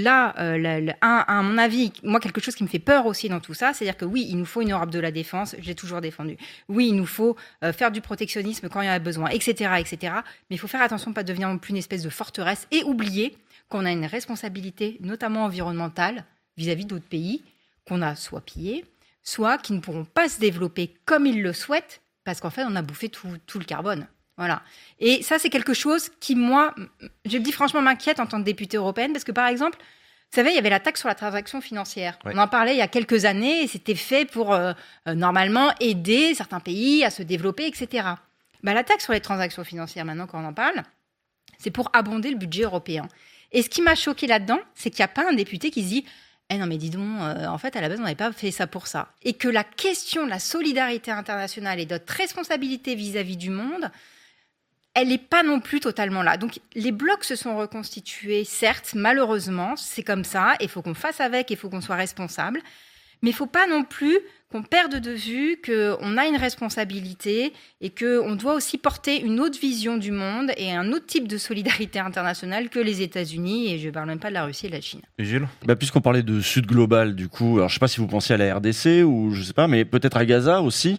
mon avis, moi, quelque chose qui me fait peur aussi dans tout ça, c'est-à-dire que oui, il nous faut une Europe de la défense, j'ai toujours défendu. Oui, il nous faut faire du protectionnisme quand il y en a besoin, etc., etc. Mais il faut faire attention à ne pas devenir non plus une espèce de forteresse et oublier qu'on a une responsabilité, notamment environnementale, vis-à-vis d'autres pays qu'on a soit pillés, soit qui ne pourront pas se développer comme ils le souhaitent, parce qu'en fait, on a bouffé tout le carbone. Voilà. Et ça, c'est quelque chose qui, moi, je le dis franchement, m'inquiète en tant que députée européenne, parce que, par exemple, vous savez, il y avait la taxe sur la transaction financière. Ouais. On en parlait il y a quelques années, et c'était fait pour, normalement, aider certains pays à se développer, etc. La taxe sur les transactions financières, maintenant, quand on en parle, c'est pour abonder le budget européen. Et ce qui m'a choqué là-dedans, c'est qu'il n'y a pas un député qui se dit « non, mais dis donc, en fait, à la base, on n'avait pas fait ça pour ça. » Et que la question de la solidarité internationale et de notre responsabilité vis-à-vis du monde, elle n'est pas non plus totalement là. Donc, les blocs se sont reconstitués, certes, malheureusement, c'est comme ça, il faut qu'on fasse avec, il faut qu'on soit responsable, mais il ne faut pas non plus qu'on perde de vue qu'on a une responsabilité et qu'on doit aussi porter une autre vision du monde et un autre type de solidarité internationale que les États-Unis, et je ne parle même pas de la Russie et de la Chine. Et Gilles ? Puisqu'on parlait de Sud global, du coup, alors je ne sais pas si vous pensiez à la RDC ou je ne sais pas, mais peut-être à Gaza aussi.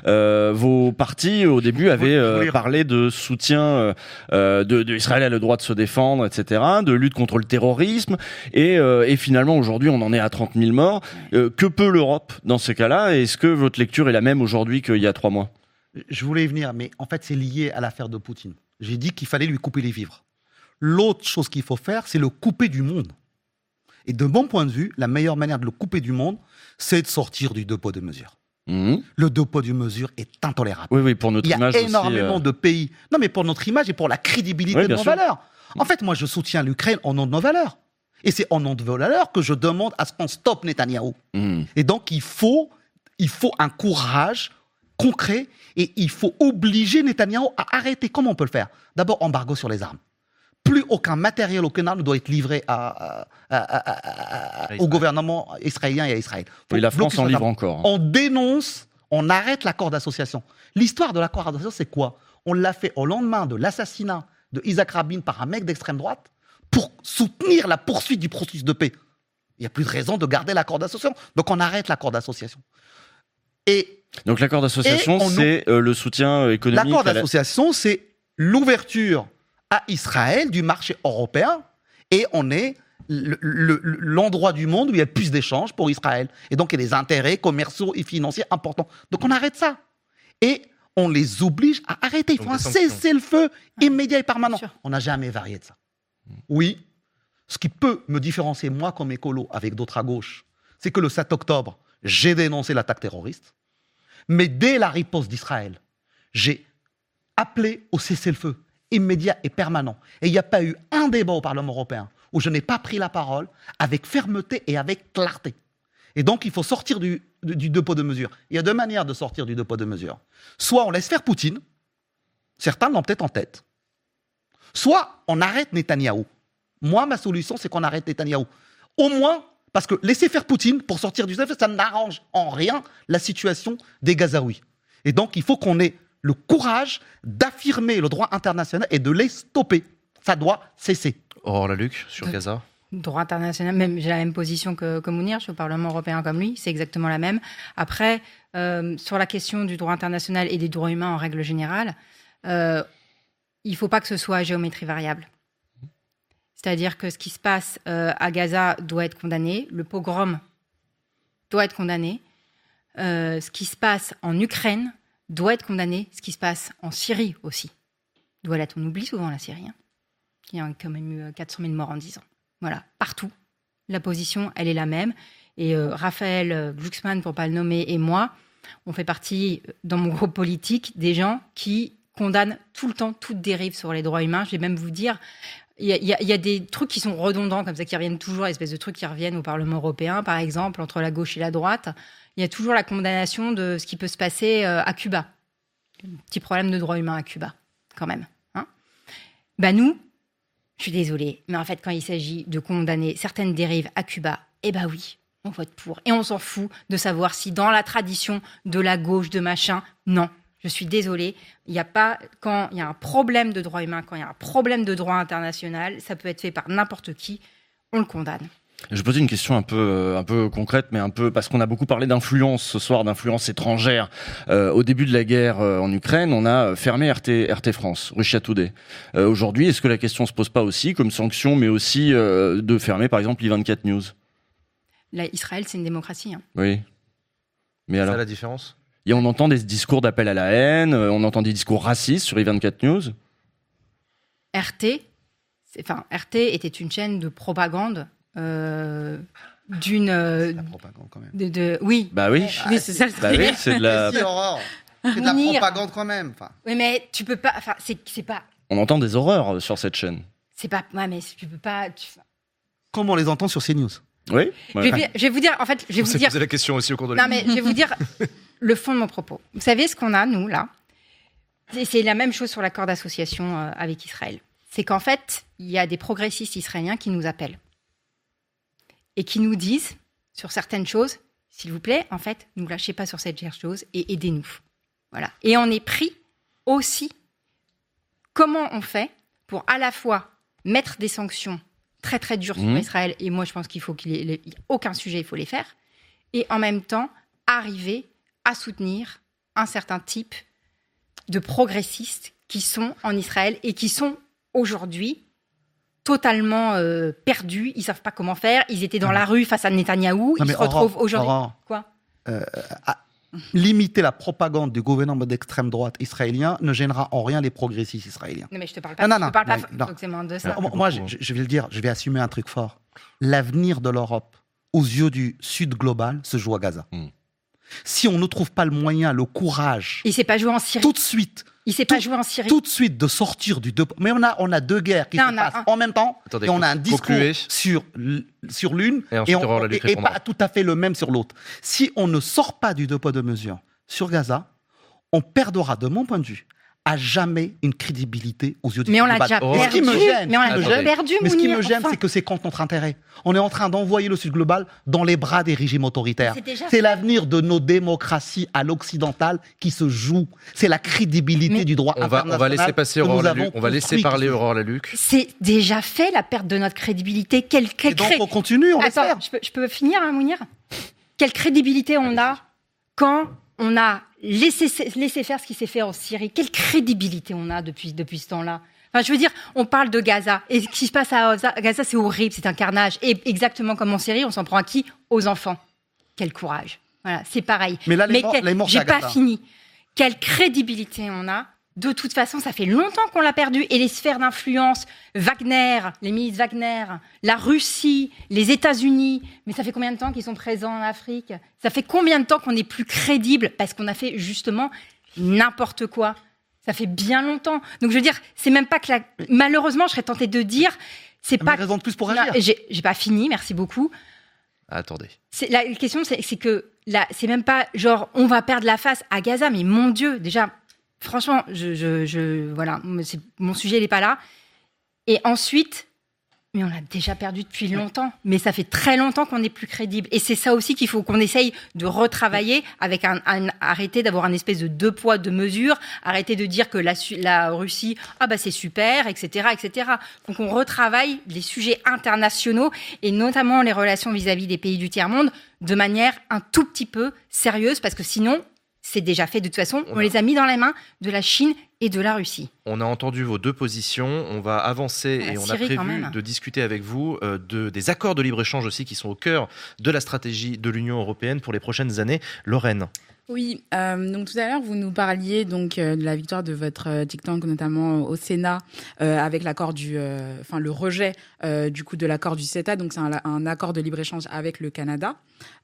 Vos partis, au début, avaient parlé de soutien de Israël a le droit de se défendre, etc., de lutte contre le terrorisme, et finalement, aujourd'hui, on en est à 30 000 morts. Que peut l'Europe dans ces cas-là ? Est-ce que votre lecture est la même aujourd'hui qu'il y a 3 mois ? Je voulais y venir, mais en fait, c'est lié à l'affaire de Poutine. J'ai dit qu'il fallait lui couper les vivres. L'autre chose qu'il faut faire, c'est le couper du monde. Et de mon point de vue, la meilleure manière de le couper du monde, c'est de sortir du deux poids, deux mesures. Le deux poids, deux mesures est intolérable. Oui, pour notre image aussi. Il y a énormément de pays. Non, mais pour notre image et pour la crédibilité de nos valeurs. En fait, moi, je soutiens l'Ukraine au nom de nos valeurs. Et c'est au nom de nos valeurs que je demande à ce qu'on stoppe Netanyahou. Et donc, il faut un courage concret et il faut obliger Netanyahou à arrêter. Comment on peut le faire ? D'abord, embargo sur les armes. Plus aucun matériel, aucune arme ne doit être livré au gouvernement israélien et à Israël. Oui, la France en livre encore. On dénonce, on arrête l'accord d'association. L'histoire de l'accord d'association, c'est quoi ? On l'a fait au lendemain de l'assassinat de Yitzhak Rabin par un mec d'extrême droite pour soutenir la poursuite du processus de paix. Il n'y a plus de raison de garder l'accord d'association. Donc on arrête l'accord d'association. Donc l'accord d'association, c'est le soutien économique. L'accord d'association, c'est l'ouverture à Israël du marché européen, et on est l'endroit du monde où il y a le plus d'échanges pour Israël. Et donc il y a des intérêts commerciaux et financiers importants. Donc on arrête ça. Et on les oblige à arrêter. Il faut un cessez-le-feu immédiat et permanent. On n'a jamais varié de ça. Oui, ce qui peut me différencier, moi, comme écolo, avec d'autres à gauche, c'est que le 7 octobre, j'ai dénoncé l'attaque terroriste, mais dès la riposte d'Israël, j'ai appelé au cessez-le-feu immédiat et permanent. Et il n'y a pas eu un débat au Parlement européen où je n'ai pas pris la parole avec fermeté et avec clarté. Et donc, il faut sortir du deux poids, deux mesures. Il y a deux manières de sortir du deux poids, deux mesures. Soit on laisse faire Poutine, certains l'ont peut-être en tête, soit on arrête Netanyahou. Moi, ma solution, c'est qu'on arrête Netanyahou. Au moins, parce que laisser faire Poutine pour sortir du CFE, ça n'arrange en rien la situation des Gazaouis. Et donc, il faut qu'on ait le courage d'affirmer le droit international et de les stopper. Ça doit cesser. Aurore Laluc, sur Gaza. Droit international, même j'ai la même position que Mounir, je suis au Parlement européen comme lui, c'est exactement la même. Après, sur la question du droit international et des droits humains en règle générale, il ne faut pas que ce soit à géométrie variable. C'est-à-dire que ce qui se passe à Gaza doit être condamné, le pogrom doit être condamné, ce qui se passe en Ukraine doit être condamné, ce qui se passe en Syrie aussi doit l'être. On oublie souvent la Syrie, qui a quand même eu 400 000 morts en 10 ans. Voilà, partout. La position, elle est la même. Et Raphaël Glucksmann, pour ne pas le nommer, et moi, on fait partie, dans mon groupe politique, des gens qui condamnent tout le temps toute dérive sur les droits humains. Je vais même vous dire, il y a des trucs qui sont redondants, comme ça, qui reviennent toujours, espèce de trucs qui reviennent au Parlement européen, par exemple, entre la gauche et la droite. Il y a toujours la condamnation de ce qui peut se passer à Cuba. Un petit problème de droits humains à Cuba, quand même. Nous, je suis désolée, mais en fait, quand il s'agit de condamner certaines dérives à Cuba, oui, on vote pour. Et on s'en fout de savoir si dans la tradition de la gauche, de machin, non. Je suis désolée, il n'y a pas, quand il y a un problème de droits humains, quand il y a un problème de droit international, ça peut être fait par n'importe qui, on le condamne. Je posais une question un peu concrète, mais un peu parce qu'on a beaucoup parlé d'influence ce soir, d'influence étrangère. Au début de la guerre en Ukraine, on a fermé RT France, Russia Today. Aujourd'hui, est-ce que la question se pose pas aussi comme sanction, mais aussi de fermer par exemple i24 News? Là, Israël, c'est une démocratie. Oui. Mais alors, c'est la différence. Et on entend des discours d'appel à la haine, on entend des discours racistes sur i24 News. RT était une chaîne de propagande. D'une la propagande quand même. Oui. Bah oui. Oui, c'est ça. Oui, c'est de la. Si, Aurore. C'est de la propagande quand même. Oui, mais tu peux pas. Enfin, c'est pas. On entend des horreurs sur cette chaîne. C'est pas. Ouais, mais tu peux pas. Comme on les entend sur CNews. Oui. Ouais. Je vais vous dire. En fait, je vais vous dire. Posé la question aussi au cours de Non, mais je vais vous dire le fond de mon propos. Vous savez ce qu'on a nous là. C'est la même chose sur l'accord d'association avec Israël. C'est qu'en fait, il y a des progressistes israéliens qui nous appellent. Et qui nous disent, sur certaines choses, s'il vous plaît, en fait, ne nous lâchez pas sur cette chose et aidez-nous. Voilà. Et on est pris aussi, comment on fait pour à la fois mettre des sanctions très très dures sur Israël, et moi je pense qu'il n'y ait aucun sujet, il faut les faire, et en même temps, arriver à soutenir un certain type de progressistes qui sont en Israël et qui sont aujourd'hui totalement perdus, ils savent pas comment faire, ils étaient dans la rue face à Netanyahou, ils se retrouvent aujourd'hui... Quoi limiter la propagande du gouvernement d'extrême droite israélien ne gênera en rien les progressistes israéliens. Non mais je te parle pas, forcément de ça. Moi, je vais le dire, je vais assumer un truc fort. L'avenir de l'Europe, aux yeux du Sud global, se joue à Gaza. Si on ne trouve pas le moyen, le courage... Il ne s'est pas joué en Syrie. Tout de suite. Il ne s'est pas joué en Syrie. Tout de suite de sortir du... Mais on a deux guerres qui se passent en même temps. Attendez, et on a un discours sur l'une et pas tout à fait le même sur l'autre. Si on ne sort pas du deux poids deux mesures sur Gaza, on perdra, de mon point de vue, à jamais une crédibilité aux yeux du global. Mais on l'a déjà perdu. Mais ce qui me gêne, c'est que c'est contre notre intérêt. On est en train d'envoyer le Sud global dans les bras des régimes autoritaires. C'est l'avenir de nos démocraties à l'occidentale qui se joue. C'est la crédibilité du droit international. On va laisser passer Aurore Laluc. On va laisser parler Aurore Laluc. C'est déjà fait, la perte de notre crédibilité. Et donc on continue, on laisse faire. Je peux finir, Mounir ? Quelle crédibilité on a quand on a laissé faire ce qui s'est fait en Syrie? Quelle crédibilité on a depuis ce temps-là? Enfin, je veux dire, on parle de Gaza. Et ce qui se passe à Gaza, c'est horrible, c'est un carnage. Et exactement comme en Syrie, on s'en prend à qui? Aux enfants. Quel courage. Voilà, c'est pareil. Mais là, les morts, j'ai pas fini. Quelle crédibilité on a de toute façon, ça fait longtemps qu'on l'a perdu. Et les sphères d'influence, Wagner, les milices Wagner, la Russie, les États-Unis, mais ça fait combien de temps qu'ils sont présents en Afrique? Ça fait combien de temps qu'on n'est plus crédible parce qu'on a fait justement n'importe quoi? Ça fait bien longtemps. Donc je veux dire, c'est même pas que malheureusement, je serais tentée de dire, c'est pas raison de plus pour Non, agir. j'ai pas fini, merci beaucoup. Attendez. La question, c'est que là, c'est même pas genre on va perdre la face à Gaza, mais mon Dieu, déjà, franchement, voilà, mon sujet, il n'est pas là. Et ensuite, mais on l'a déjà perdu depuis longtemps. Mais ça fait très longtemps qu'on n'est plus crédible. Et c'est ça aussi qu'il faut qu'on essaye de retravailler avec arrêter d'avoir un espèce de 2 poids, 2 mesures, arrêter de dire que la Russie, c'est super, etc., etc. Donc on retravaille les sujets internationaux et notamment les relations vis-à-vis des pays du tiers-monde de manière un tout petit peu sérieuse parce que sinon, c'est déjà fait de toute façon. On les a mis dans les mains de la Chine et de la Russie. On a entendu vos 2 positions. On va avancer et on a Syrie, prévu de discuter avec vous des accords de libre-échange aussi qui sont au cœur de la stratégie de l'Union européenne pour les prochaines années. Lorraine. Oui, donc tout à l'heure, vous nous parliez donc de la victoire de votre think tank, notamment au Sénat, avec l'accord le rejet du coup de l'accord du CETA. Donc c'est un accord de libre-échange avec le Canada.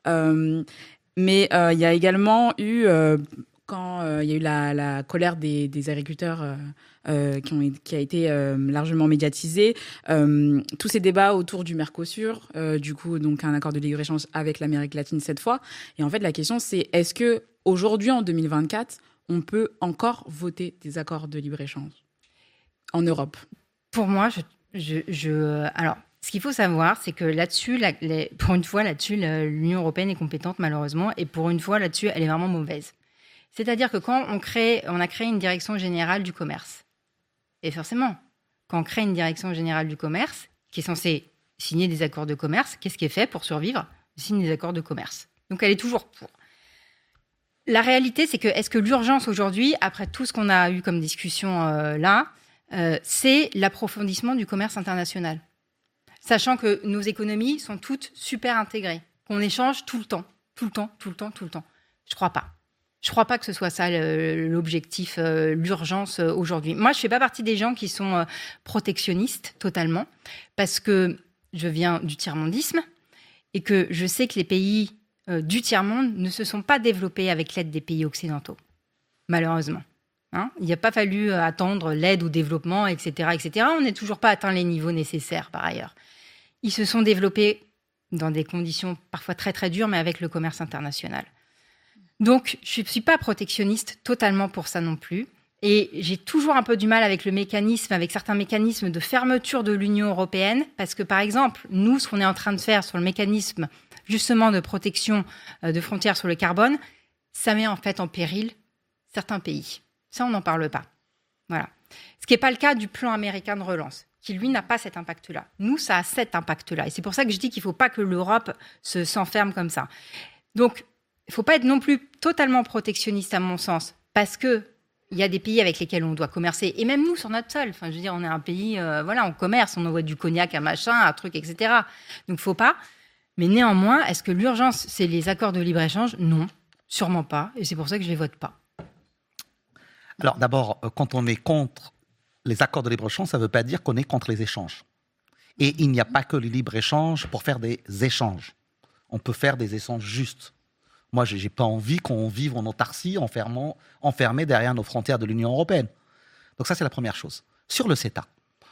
Mais il y a également eu, quand il y a eu la colère des agriculteurs qui a été largement médiatisée, tous ces débats autour du Mercosur, du coup, donc un accord de libre-échange avec l'Amérique latine cette fois. Et en fait, la question, c'est est-ce que aujourd'hui, en 2024, on peut encore voter des accords de libre-échange en Europe? Pour moi, alors, ce qu'il faut savoir, c'est que là-dessus, pour une fois, là-dessus, l'Union européenne est compétente, malheureusement, et pour une fois, là-dessus, elle est vraiment mauvaise. C'est-à-dire que quand on a créé une direction générale du commerce, et forcément, quand on crée une direction générale du commerce, qui est censée signer des accords de commerce, qu'est-ce qui est fait pour survivre? Elle signe des accords de commerce. Donc, elle est toujours pour. La réalité, c'est que, est-ce que l'urgence aujourd'hui, après tout ce qu'on a eu comme discussion c'est l'approfondissement du commerce international? Sachant que nos économies sont toutes super intégrées, qu'on échange tout le temps. Je crois pas. Je crois pas que ce soit ça l'objectif, l'urgence aujourd'hui. Moi, je fais pas partie des gens qui sont protectionnistes totalement, parce que je viens du tiers-mondisme et que je sais que les pays du tiers-monde ne se sont pas développés avec l'aide des pays occidentaux, malheureusement. Il n'y a pas fallu attendre l'aide au développement, etc., etc. On n'est toujours pas atteint les niveaux nécessaires, par ailleurs. Ils se sont développés dans des conditions parfois très, très dures, mais avec le commerce international. Donc, je ne suis pas protectionniste totalement pour ça non plus. Et j'ai toujours un peu du mal avec certains mécanismes de fermeture de l'Union européenne, parce que, par exemple, nous, ce qu'on est en train de faire sur le mécanisme, justement, de protection de frontières sur le carbone, ça met en fait en péril certains pays. Ça, on n'en parle pas. Voilà. Ce qui n'est pas le cas du plan américain de relance, qui, lui, n'a pas cet impact-là. Nous, ça a cet impact-là. Et c'est pour ça que je dis qu'il ne faut pas que l'Europe s'enferme comme ça. Donc, il ne faut pas être non plus totalement protectionniste, à mon sens, parce qu'il y a des pays avec lesquels on doit commercer. Et même nous, sur notre sol. Enfin, je veux dire, on est un pays, on commerce, on envoie du cognac, un machin, un truc, etc. Donc, il ne faut pas. Mais néanmoins, est-ce que l'urgence, c'est les accords de libre-échange? Non, sûrement pas. Et c'est pour ça que je ne les vote pas. Alors d'abord, quand on est contre les accords de libre-échange, ça ne veut pas dire qu'on est contre les échanges. Et il n'y a pas que le libre-échange pour faire des échanges. On peut faire des échanges justes. Moi, je n'ai pas envie qu'on vive en autarcie, enfermé derrière nos frontières de l'Union européenne. Donc ça, c'est la première chose. Sur le CETA,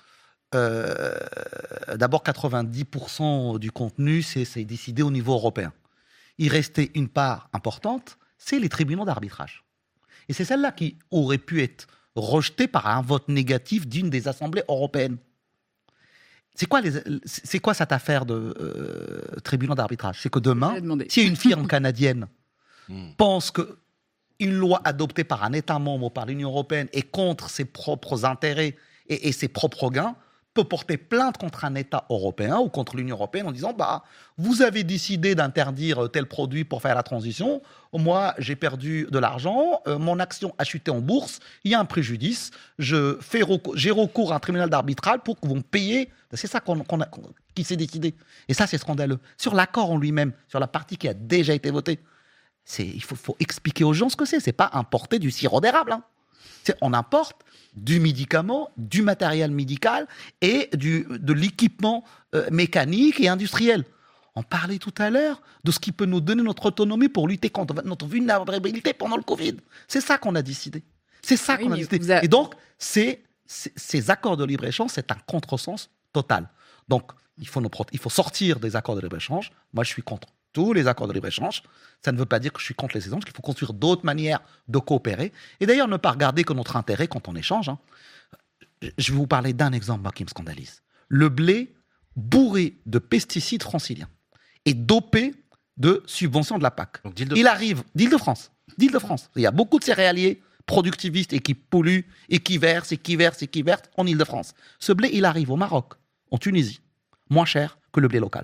d'abord, 90% du contenu, c'est décidé au niveau européen. Il restait une part importante, c'est les tribunaux d'arbitrage. Et c'est celle-là qui aurait pu être rejetée par un vote négatif d'une des assemblées européennes. C'est quoi cette affaire de tribunal d'arbitrage? C'est que demain, si une firme canadienne pense qu'une loi adoptée par un État membre ou par l'Union européenne est contre ses propres intérêts et ses propres gains, peut porter plainte contre un État européen ou contre l'Union européenne en disant vous avez décidé d'interdire tel produit pour faire la transition, moi j'ai perdu de l'argent, mon action a chuté en bourse, il y a un préjudice, j'ai recours à un tribunal d'arbitrage pour que vous me payiez. C'est ça qui s'est décidé. Et ça, c'est scandaleux. Sur l'accord en lui-même, sur la partie qui a déjà été votée, il faut expliquer aux gens ce que c'est. C'est pas importer du sirop d'érable. On importe du médicament, du matériel médical et de l'équipement mécanique et industriel. On parlait tout à l'heure de ce qui peut nous donner notre autonomie pour lutter contre notre vulnérabilité pendant le Covid. C'est ça qu'on a décidé. C'est ça qu'on a décidé. Et donc, ces accords de libre-échange, c'est un contresens total. Donc, il faut sortir des accords de libre-échange. Moi, je suis contre tous les accords de libre-échange. Ça ne veut pas dire que je suis contre les échanges, qu'il faut construire d'autres manières de coopérer. Et d'ailleurs, ne pas regarder que notre intérêt quand on échange. Je vais vous parler d'un exemple, moi, qui me scandalise. Le blé bourré de pesticides franciliens et dopé de subventions de la PAC. Donc, il arrive d'Île-de-France. Il y a beaucoup de céréaliers productivistes et qui polluent et qui versent en Île-de-France. Ce blé, il arrive au Maroc, en Tunisie, moins cher que le blé local.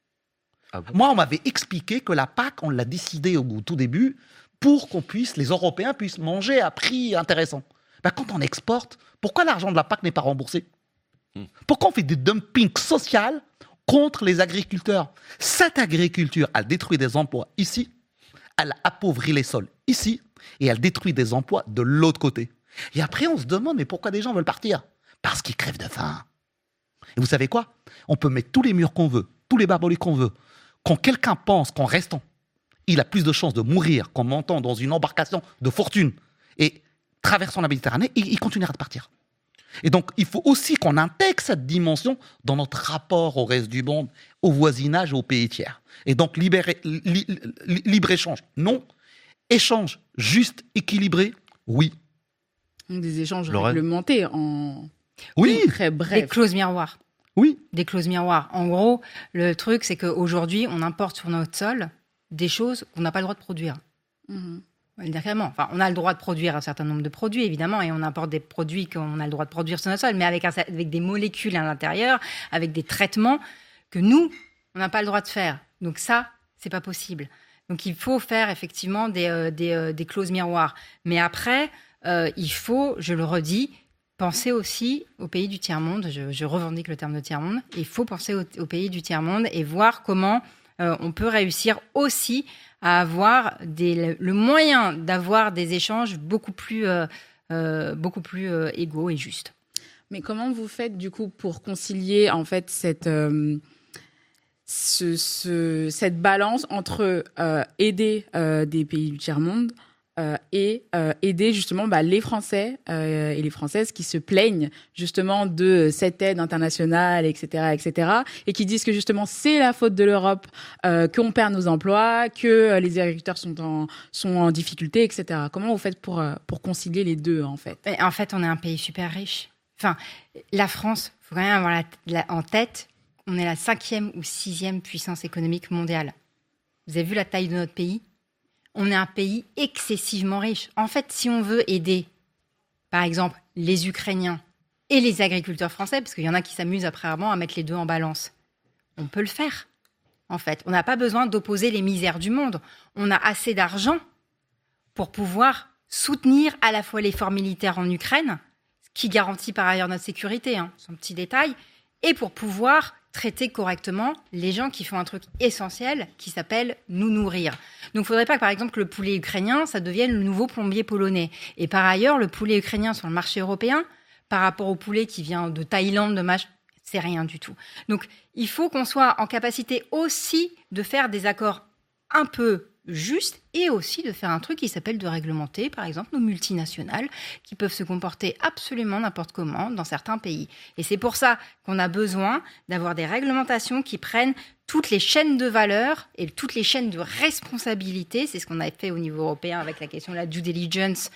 Ah bon? Moi, on m'avait expliqué que la PAC, on l'a décidé au tout début pour les Européens puissent manger à prix intéressant. Quand on exporte, pourquoi l'argent de la PAC n'est pas remboursé? Pourquoi on fait du dumping social contre les agriculteurs? Cette agriculture, elle détruit des emplois ici, elle appauvrit les sols ici, et elle détruit des emplois de l'autre côté. Et après, on se demande, mais pourquoi des gens veulent partir? Parce qu'ils crèvent de faim. Et vous savez quoi? On peut mettre tous les murs qu'on veut, tous les barbelés qu'on veut. Quand quelqu'un pense qu'en restant, il a plus de chances de mourir qu'en montant dans une embarcation de fortune et traversant la Méditerranée, il continuera de partir. Et donc, il faut aussi qu'on intègre cette dimension dans notre rapport au reste du monde, au voisinage et aux pays tiers. Et donc, libre-échange, non. Échange juste, équilibré, oui. Des échanges Lorraine. réglementés en Oui, très Des bref. clauses miroirs. oui. Des clauses miroirs. En gros, le truc, c'est qu'aujourd'hui, on importe sur notre sol des choses qu'on n'a pas le droit de produire. Mhm. On va le dire clairement. Enfin, on a le droit de produire un certain nombre de produits, évidemment, et on importe des produits qu'on a le droit de produire sur notre sol, mais avec des molécules à l'intérieur, avec des traitements que nous, on n'a pas le droit de faire. Donc ça, c'est pas possible. Donc il faut faire effectivement des clauses miroirs. Mais après, il faut, je le redis, penser aussi aux pays du tiers-monde. Je revendique le terme de tiers-monde. Il faut penser aux pays du tiers-monde et voir comment on peut réussir aussi à avoir le moyen d'avoir des échanges beaucoup plus égaux et justes. Mais comment vous faites du coup pour concilier en fait cette balance entre aider des pays du tiers-monde et aider justement les Français et les Françaises qui se plaignent justement de cette aide internationale, etc., et qui disent que justement c'est la faute de l'Europe, qu'on perd nos emplois, que les agriculteurs sont en difficulté, etc. Comment vous faites pour concilier les deux en fait? Et en fait, on est un pays super riche. Enfin, la France, il faut quand même avoir en tête, on est la 5e ou 6e puissance économique mondiale. Vous avez vu la taille de notre pays? On est un pays excessivement riche. En fait, si on veut aider, par exemple, les Ukrainiens et les agriculteurs français, parce qu'il y en a qui s'amusent apparemment à mettre les deux en balance, on peut le faire. En fait, on n'a pas besoin d'opposer les misères du monde. On a assez d'argent pour pouvoir soutenir à la fois l'effort militaire en Ukraine, qui garantit par ailleurs notre sécurité, c'est un petit détail, et pour pouvoir traiter correctement les gens qui font un truc essentiel qui s'appelle nous nourrir. Donc, il ne faudrait pas que, par exemple, le poulet ukrainien, ça devienne le nouveau plombier polonais. Et par ailleurs, le poulet ukrainien sur le marché européen, par rapport au poulet qui vient de Thaïlande, c'est rien du tout. Donc, il faut qu'on soit en capacité aussi de faire des accords un peu justes et aussi de faire un truc qui s'appelle de réglementer, par exemple, nos multinationales qui peuvent se comporter absolument n'importe comment dans certains pays. Et c'est pour ça qu'on a besoin d'avoir des réglementations qui prennent toutes les chaînes de valeur et toutes les chaînes de responsabilité. C'est ce qu'on a fait au niveau européen avec la question de la due diligence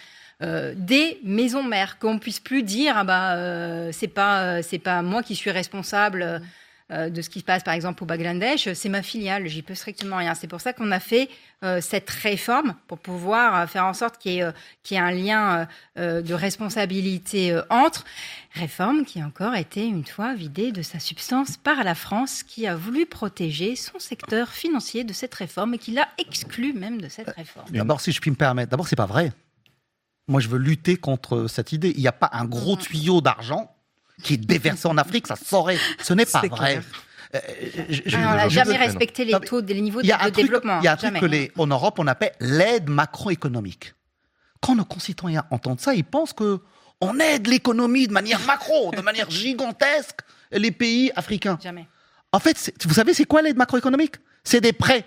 des maisons mères, qu'on puisse plus dire c'est pas moi qui suis responsable de ce qui se passe par exemple au Bangladesh, c'est ma filiale, j'y peux strictement rien. C'est pour ça qu'on a fait cette réforme pour pouvoir faire en sorte qu'il y ait un lien de responsabilité entre. Réforme qui a encore été une fois vidée de sa substance par la France, qui a voulu protéger son secteur financier de cette réforme et qui l'a exclu même de cette réforme. D'abord, si je puis me permettre, d'abord, c'est pas vrai. Moi, je veux lutter contre cette idée. Il n'y a pas un gros tuyau d'argent qui est déversé en Afrique, ça saurait. Ce n'est pas vrai. On n'a jamais respecté les niveaux de développement. Il y a un truc en Europe, on appelle l'aide macroéconomique. quand nos concitoyens entendent ça, ils pensent que on aide l'économie de manière macro, de manière gigantesque, les pays africains. Jamais. En fait, vous savez, c'est quoi l'aide macroéconomique? C'est des prêts.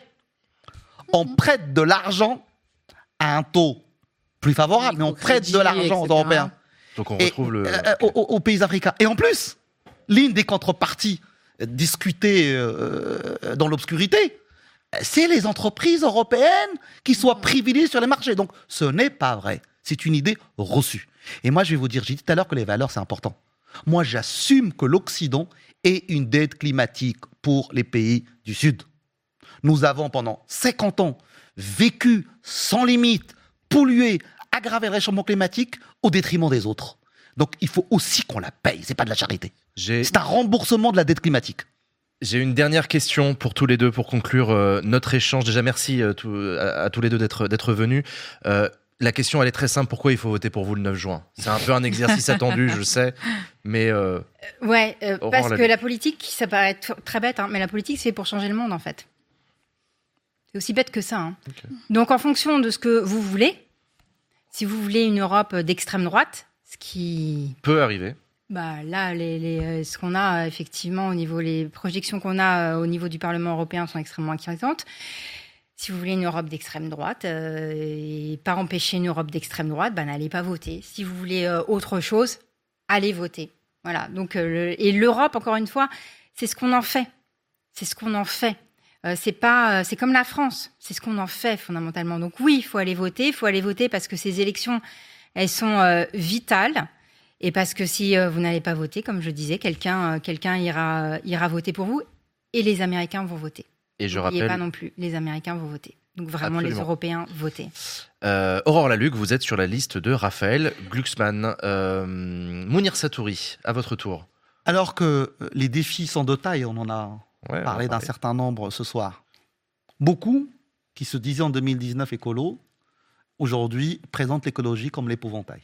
On prête de l'argent à un taux plus favorable, mais on prête de l'argent aux etc. Européens. Donc on Et, retrouve le... aux pays africains. Et en plus, l'une des contreparties discutées dans l'obscurité, c'est les entreprises européennes qui soient privilégiées sur les marchés. Donc, ce n'est pas vrai. C'est une idée reçue. Et moi, je vais vous dire, j'ai dit tout à l'heure que les valeurs, c'est important. Moi, j'assume que l'Occident ait une dette climatique pour les pays du Sud. Nous avons, pendant 50 ans, vécu sans limite, pollué, aggravé le réchauffement climatique au détriment des autres. Donc, il faut aussi qu'on la paye. C'est pas de la charité. C'est un remboursement de la dette climatique. J'ai une dernière question pour tous les deux pour conclure notre échange. Déjà, merci à tous les deux d'être venus. La question, elle est très simple. Pourquoi il faut voter pour vous le 9 juin? C'est un peu un exercice attendu, je sais, mais... parce que la politique, ça paraît très bête, hein, mais la politique, c'est pour changer le monde, en fait. C'est aussi bête que ça. Hein. Okay. Donc, en fonction de ce que vous voulez, si vous voulez une Europe d'extrême droite, ce qui... peut arriver. Bah, là, ce qu'on a, effectivement, les projections qu'on a au niveau du Parlement européen sont extrêmement inquiétantes. Si vous voulez une Europe d'extrême droite, et pas empêcher une Europe d'extrême droite, n'allez pas voter. Si vous voulez autre chose, allez voter. Voilà. Donc, et l'Europe, encore une fois, c'est ce qu'on en fait. C'est ce qu'on en fait. C'est comme la France. C'est ce qu'on en fait, fondamentalement. Donc oui, il faut aller voter. Il faut aller voter parce que ces élections, elles sont vitales. Et parce que si vous n'allez pas voter, comme je disais, quelqu'un ira voter pour vous. Et les Américains vont voter. Et je N'oubliez rappelle... pas non plus, les Américains vont voter. Donc vraiment, Absolument. Les Européens, votez. Aurore Lalucq, vous êtes sur la liste de Raphaël Glucksmann. Mounir Satouri, à votre tour. Alors que les défis sont de taille, on en a parlé d'un certain nombre ce soir. Beaucoup qui se disaient en 2019 écolo, aujourd'hui présentent l'écologie comme l'épouvantail.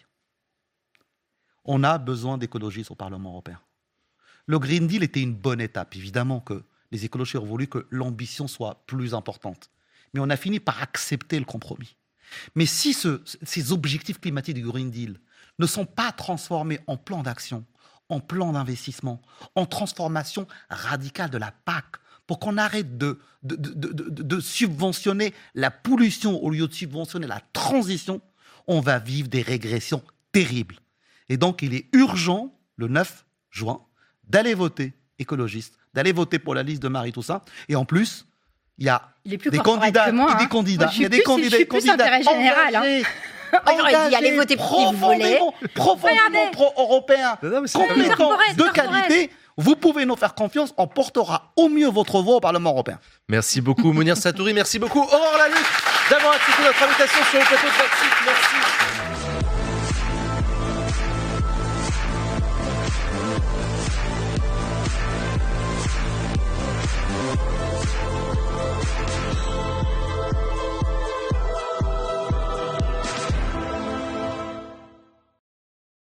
On a besoin d'écologie au Parlement européen. Le Green Deal était une bonne étape. Évidemment que les écologistes ont voulu que l'ambition soit plus importante. Mais on a fini par accepter le compromis. Mais si ces objectifs climatiques du Green Deal ne sont pas transformés en plan d'action, en plan d'investissement, en transformation radicale de la PAC, pour qu'on arrête de subventionner la pollution au lieu de subventionner la transition, on va vivre des régressions terribles. Et donc, il est urgent, le 9 juin, d'aller voter écologiste, d'aller voter pour la liste de Marie Toussaint. Et en plus, il y a des candidats et des candidats. Il y a des candidats intérêt général. J'aurais dit, allez voter pour qui vous voulez. Profondément pro-européens, compétents, de qualité. Vous pouvez nous faire confiance, on portera au mieux votre voix au Parlement européen. Merci beaucoup Mounir Satouri, merci beaucoup Aurore Lalucq d'avoir accepté notre invitation sur le plateau de Classique. Merci.